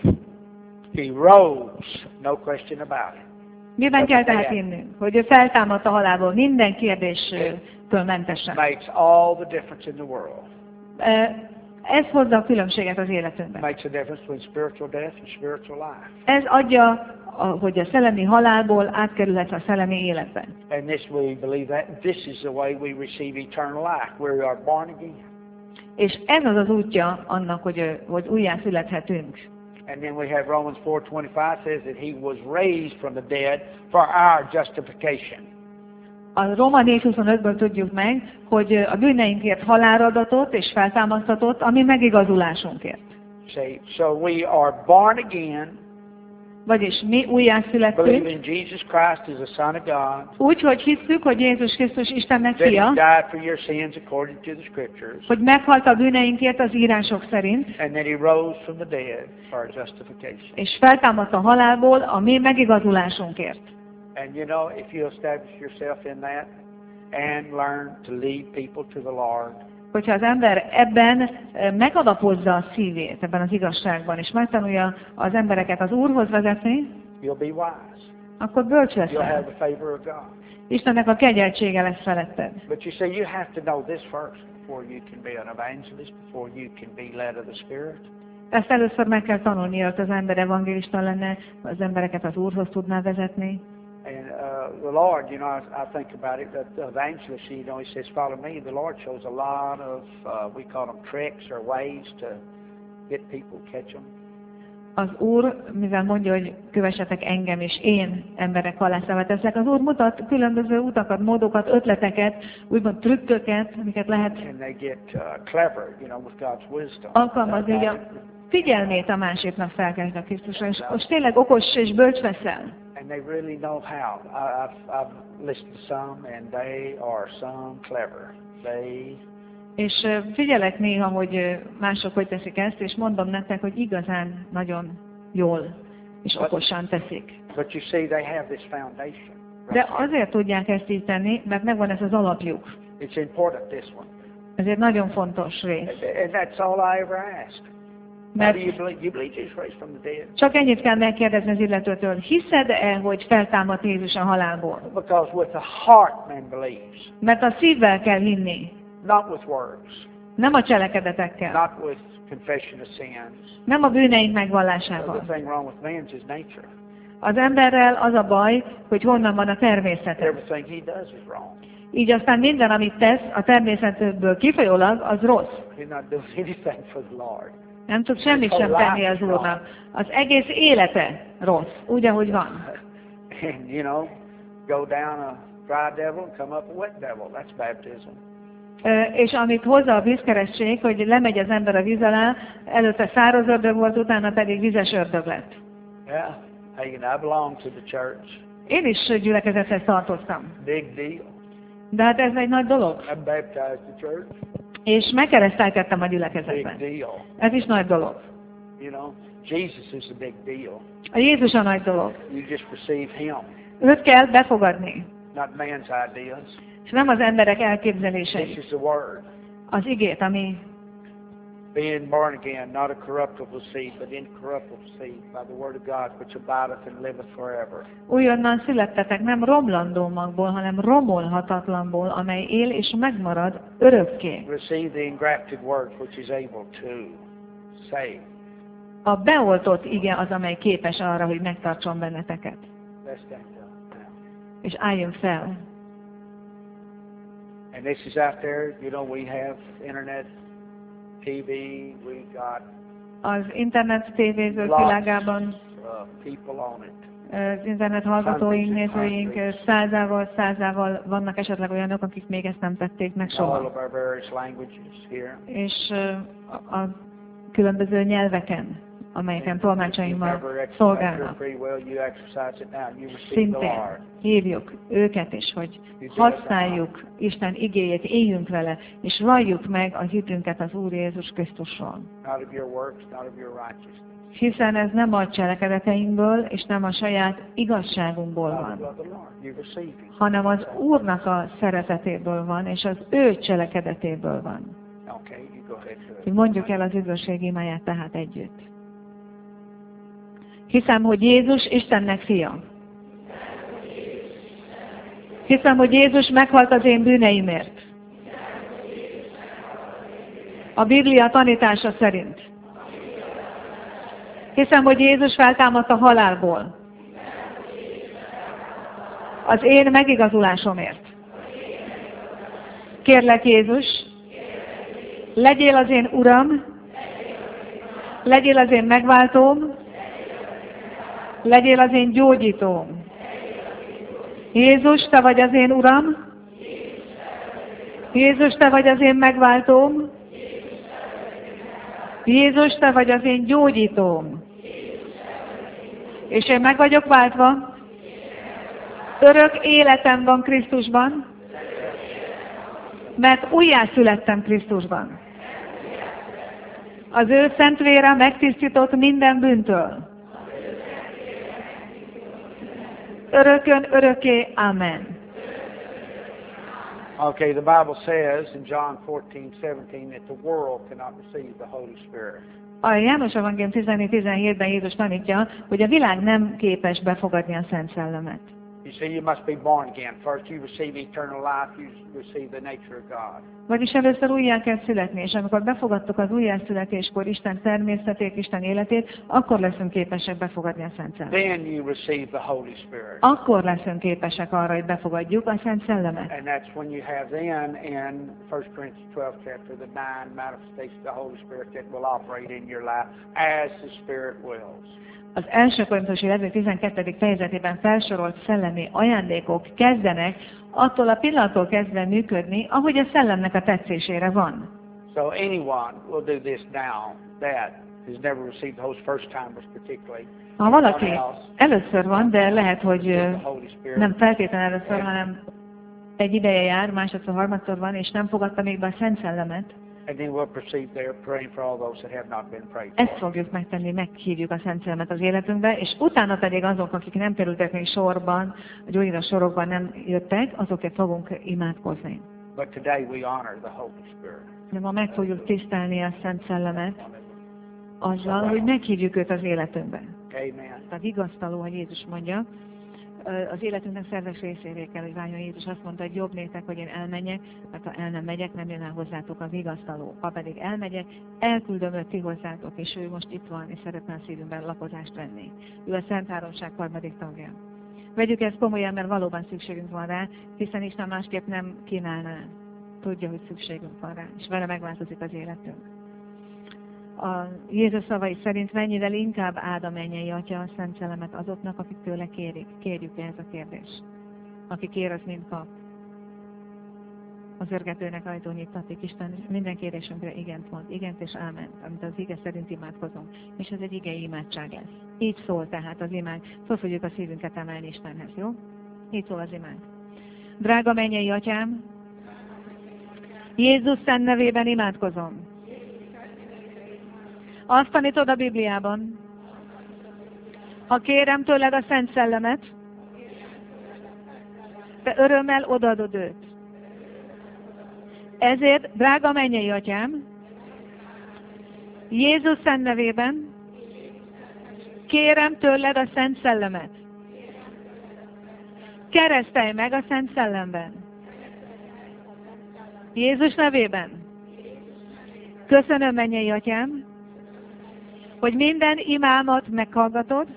He rose, no question about it. Miben kell tehát hinnünk? Hogy ő feltámadt a halálból minden kérdéstől mentesen. Makes all the difference in the world. Ez hozza a különbséget az életünkben. Makes a difference between spiritual death and spiritual life. Ez adja, hogy a szellemi halálból átkerülhet a szellemi életben. And this we believe that this is the way we receive eternal life. We are born again. És ez az az útja annak, hogy újjá születhetünk. And then we have Romans 4:25 says that he was raised from the dead for our justification. A Róma 4:25-ből tudjuk meg, hogy a bűneinkért halálra adatott és feltámasztatott, ami megigazulásunkért. So we are born again. Vagyis mi újjászülettünk, Believe in Jesus Christ as the Son of God. úgy, hogy hisszük, hogy Jézus Krisztus Istennek That he fia, died for your sins according to the Scriptures. hogy meghalt a bűneinkért az írások szerint, And that he rose from the dead for our justification. és feltámadt a halálból a mi megigazulásunkért. And you know, if you establish yourself in that and learn to lead people to the Lord, Hogyha az ember ebben megalapozza a szívét, ebben az igazságban, és megtanulja az embereket az Úrhoz vezetni, you'll be wise. akkor bölcs You'll have leszel. the favor of God. Istennek a kegyeltsége lesz feletted. But you see, you have to know this first before you can be an evangelist, before you can be led of the Spirit. Ezt először meg kell tanulni, mielőtt az ember evangélista lenne, az embereket az Úrhoz tudná vezetni. And the Lord, you know, I think about it, that the evangelist, you know, he says, follow me. The Lord shows a lot of, we call them tricks or ways to get people, catch them. Az Úr, mivel mondja, hogy kövessetek engem, és én emberek halászába teszek, az Úr mutat különböző utakat, módokat, ötleteket, úgymond trükköket, amiket lehet And they get clever, you know, with God's wisdom. alkalmazni, hogy a figyelmét a másiknak felkeltsd a Krisztusra, és tényleg okos és bölcs leszel. And And they really know how. I've listened to some, and they are some clever. És figyelek néha, hogy mások hogy teszik ezt, és mondom nektek, hogy igazán nagyon jól és okosan teszik. But you see, they have this foundation. De azért tudják ezt így tenni, mert megvan ez az alapjuk. It's important, this one. Ez egy nagyon fontos rész. And that's all I ever ask. Mert You believe Jesus raised from the dead? csak ennyit kell megkérdezni az illetőtől. Hiszed-e, hogy feltámadt Jézus a halálból? Because with the heart man believes. Mert a szívvel kell hinni. Not with words. Nem a cselekedetekkel. Not with confession of sins. Nem a bűneink megvallásával. The thing wrong with man is his nature. Az emberrel az a baj, hogy honnan van a természete. Everything he does is wrong. Így aztán minden, amit tesz, a természetből kifolyólag, az rossz. He's not doing anything for the Lord. Nem tud semmit sem tenni az Úrnak. Az egész élete rossz, úgy, ahogy van. And, you know, go down a dry devil and come up a wet devil. That's baptism. És amit hozza a vízkeresztség, hogy lemegy az ember a víz alá, előtte száraz ördög volt, utána pedig vizes ördög lett. Yeah. Hey, you know, I belong to the church. Én is gyülekezethez tartoztam. Big deal. De hát ez egy nagy dolog. I baptized the church. És megkeresztelkedtem a gyülekezetben. Big deal. Ez is nagy dolog. You know, Jesus is a big deal. A Jézus a nagy dolog. You just receive Him. Őt kell befogadni. Not man's ideas. És nem az emberek elképzelései. This is the Word. Az igét, ami Being born again, not a corruptible seed, but incorruptible seed, by the Word of God, which abideth and liveth forever. újonnan születtetek, nem romlandó magból, hanem romolhatatlanból, amely él és megmarad örökké. Receive the engrafted Word, which is able to save. A beoltott ige az, amely képes arra, hogy megtartson benneteket. Let's stand up now. És álljunk fel. And this is out there. You know, we have internet, TV. We got Az internet tévézők lots világában of people on it. az internet hallgatóink, nézőink százával vannak esetleg olyanok, akik még ezt nem tették meg All soha. of our various languages here. És a különböző nyelveken, amelyeken tolmácsaimmal szolgálnak. Szintén hívjuk őket is, hogy használjuk Isten igéjét, éljünk vele, és valljuk meg a hitünket az Úr Jézus Krisztusról. Hiszen ez nem a cselekedeteinkből, és nem a saját igazságunkból van, hanem az Úrnak a szeretetéből van, és az ő cselekedetéből van. Mondjuk el az üdvösség imáját tehát együtt. Hiszem, hogy Jézus Istennek fia. Hiszem, hogy Jézus meghalt az én bűneimért. A Biblia tanítása szerint. Hiszem, hogy Jézus feltámadt a halálból. Az én megigazulásomért. Kérlek, Jézus, legyél az én Uram, legyél az én megváltóm, legyél az én gyógyítóm. Jézus, te vagy az én Uram, Jézus, te vagy az én megváltóm, Jézus, te vagy az én gyógyítóm. És én meg vagyok váltva, örök életem van Krisztusban, mert újjászülettem Krisztusban. Az ő szent vére megtisztított minden bűntől. Örökön örökké. Amen. Okay, the Bible says in John 14:17 that the world cannot receive the Holy Spirit. A János Evangélium 14:17-ben Jézus tanítja, hogy a világ nem képes befogadni a Szent Szellemet. You see, you must be born again. First you receive eternal life, you receive the nature of God. Vagyis először újjá kell születni, és amikor befogadtuk az újjászületéskor Isten természetét, Isten életét, akkor leszünk képesek befogadni a Szent Szellemet. Then you receive the Holy Spirit. Akkor leszünk képesek arra, hogy befogadjuk a Szent Szellemet. And that's when you have then in 1 Corinthians 12 chapter the 9 manifestations of the Holy Spirit that will operate in your life as the Spirit wills. Az első Korintusi levél 12. fejezetében felsorolt szellemi ajándékok kezdenek attól a pillanattól kezdve működni, ahogy a szellemnek a tetszésére van. So anyone will do this now that has never received the Holy, first timers particularly. Ha valaki először van, de lehet, hogy nem feltétlenül először, hanem egy ideje jár, másodszor, harmadszor van, és nem fogadta még be a Szent Szellemet, ezt fogjuk megtenni, meghívjuk a Szent Szellemet az életünkbe, és utána pedig azok, akik nem kerültek még sorban, a gyógyító sorokban nem jöttek, azokért fogunk imádkozni. De ma meg fogjuk tisztelni a Szent Szellemet azzal, hogy meghívjuk őt az életünkbe. Tehát vigasztaló, hogy Jézus mondja, az életünknek szerves részévé kell, hogy váljon. Jézus azt mondta, hogy jobb néktek, hogy én elmenjek, mert ha el nem megyek, nem jön el hozzátok a vigasztaló. Ha pedig elmegyek, elküldöm őt ti hozzátok, és ő most itt van, és szeretne a szívünkben lakozást venni. Ő a Szent Háromság harmadik tagja. Vegyük ezt komolyan, mert valóban szükségünk van rá, hiszen Isten másképp nem kínálná. Tudja, hogy szükségünk van rá, és vele megváltozik az életünk. A Jézus szavai szerint mennyivel inkább áld a mennyei Atya a Szent Szellemet azoknak, akik tőle kérik. Kérjük ez a kérdés. Aki kér, az mind kap. Az örgetőnek ajtó nyitatik. Isten minden kérésünkre igent mond. Igent és áment, amit az ige szerint imádkozunk. És ez egy igei imádság lesz. Így szól tehát az imánk. Föl fogjuk a szívünket emelni Istenhez, jó? Így szól az imánk. Drága mennyei Atyám, Jézus szent nevében imádkozom. Azt tanítod a Bibliában, ha kérem tőled a Szent Szellemet, te örömmel odaadod őt. Ezért, drága mennyei Atyám, Jézus szent nevében kérem tőled a Szent Szellemet. Keresztelj meg a Szent Szellemben. Jézus nevében. Köszönöm, mennyei Atyám, hogy minden imámat meghallgatod,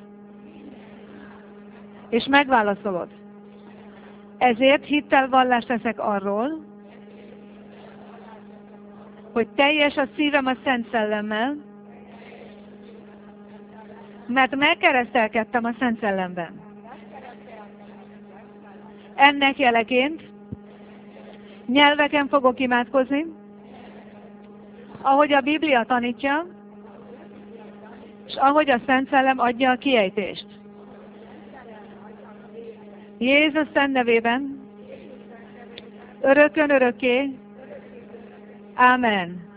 és megválaszolod. Ezért hittel vallást teszek arról, hogy teljes a szívem a Szent Szellemmel, mert megkeresztelkedtem a Szent Szellemben. Ennek jeleként nyelveken fogok imádkozni, ahogy a Biblia tanítja, és ahogy a Szent Szellem adja a kiejtést. Jézus szent nevében, örökön örökké, Ámen.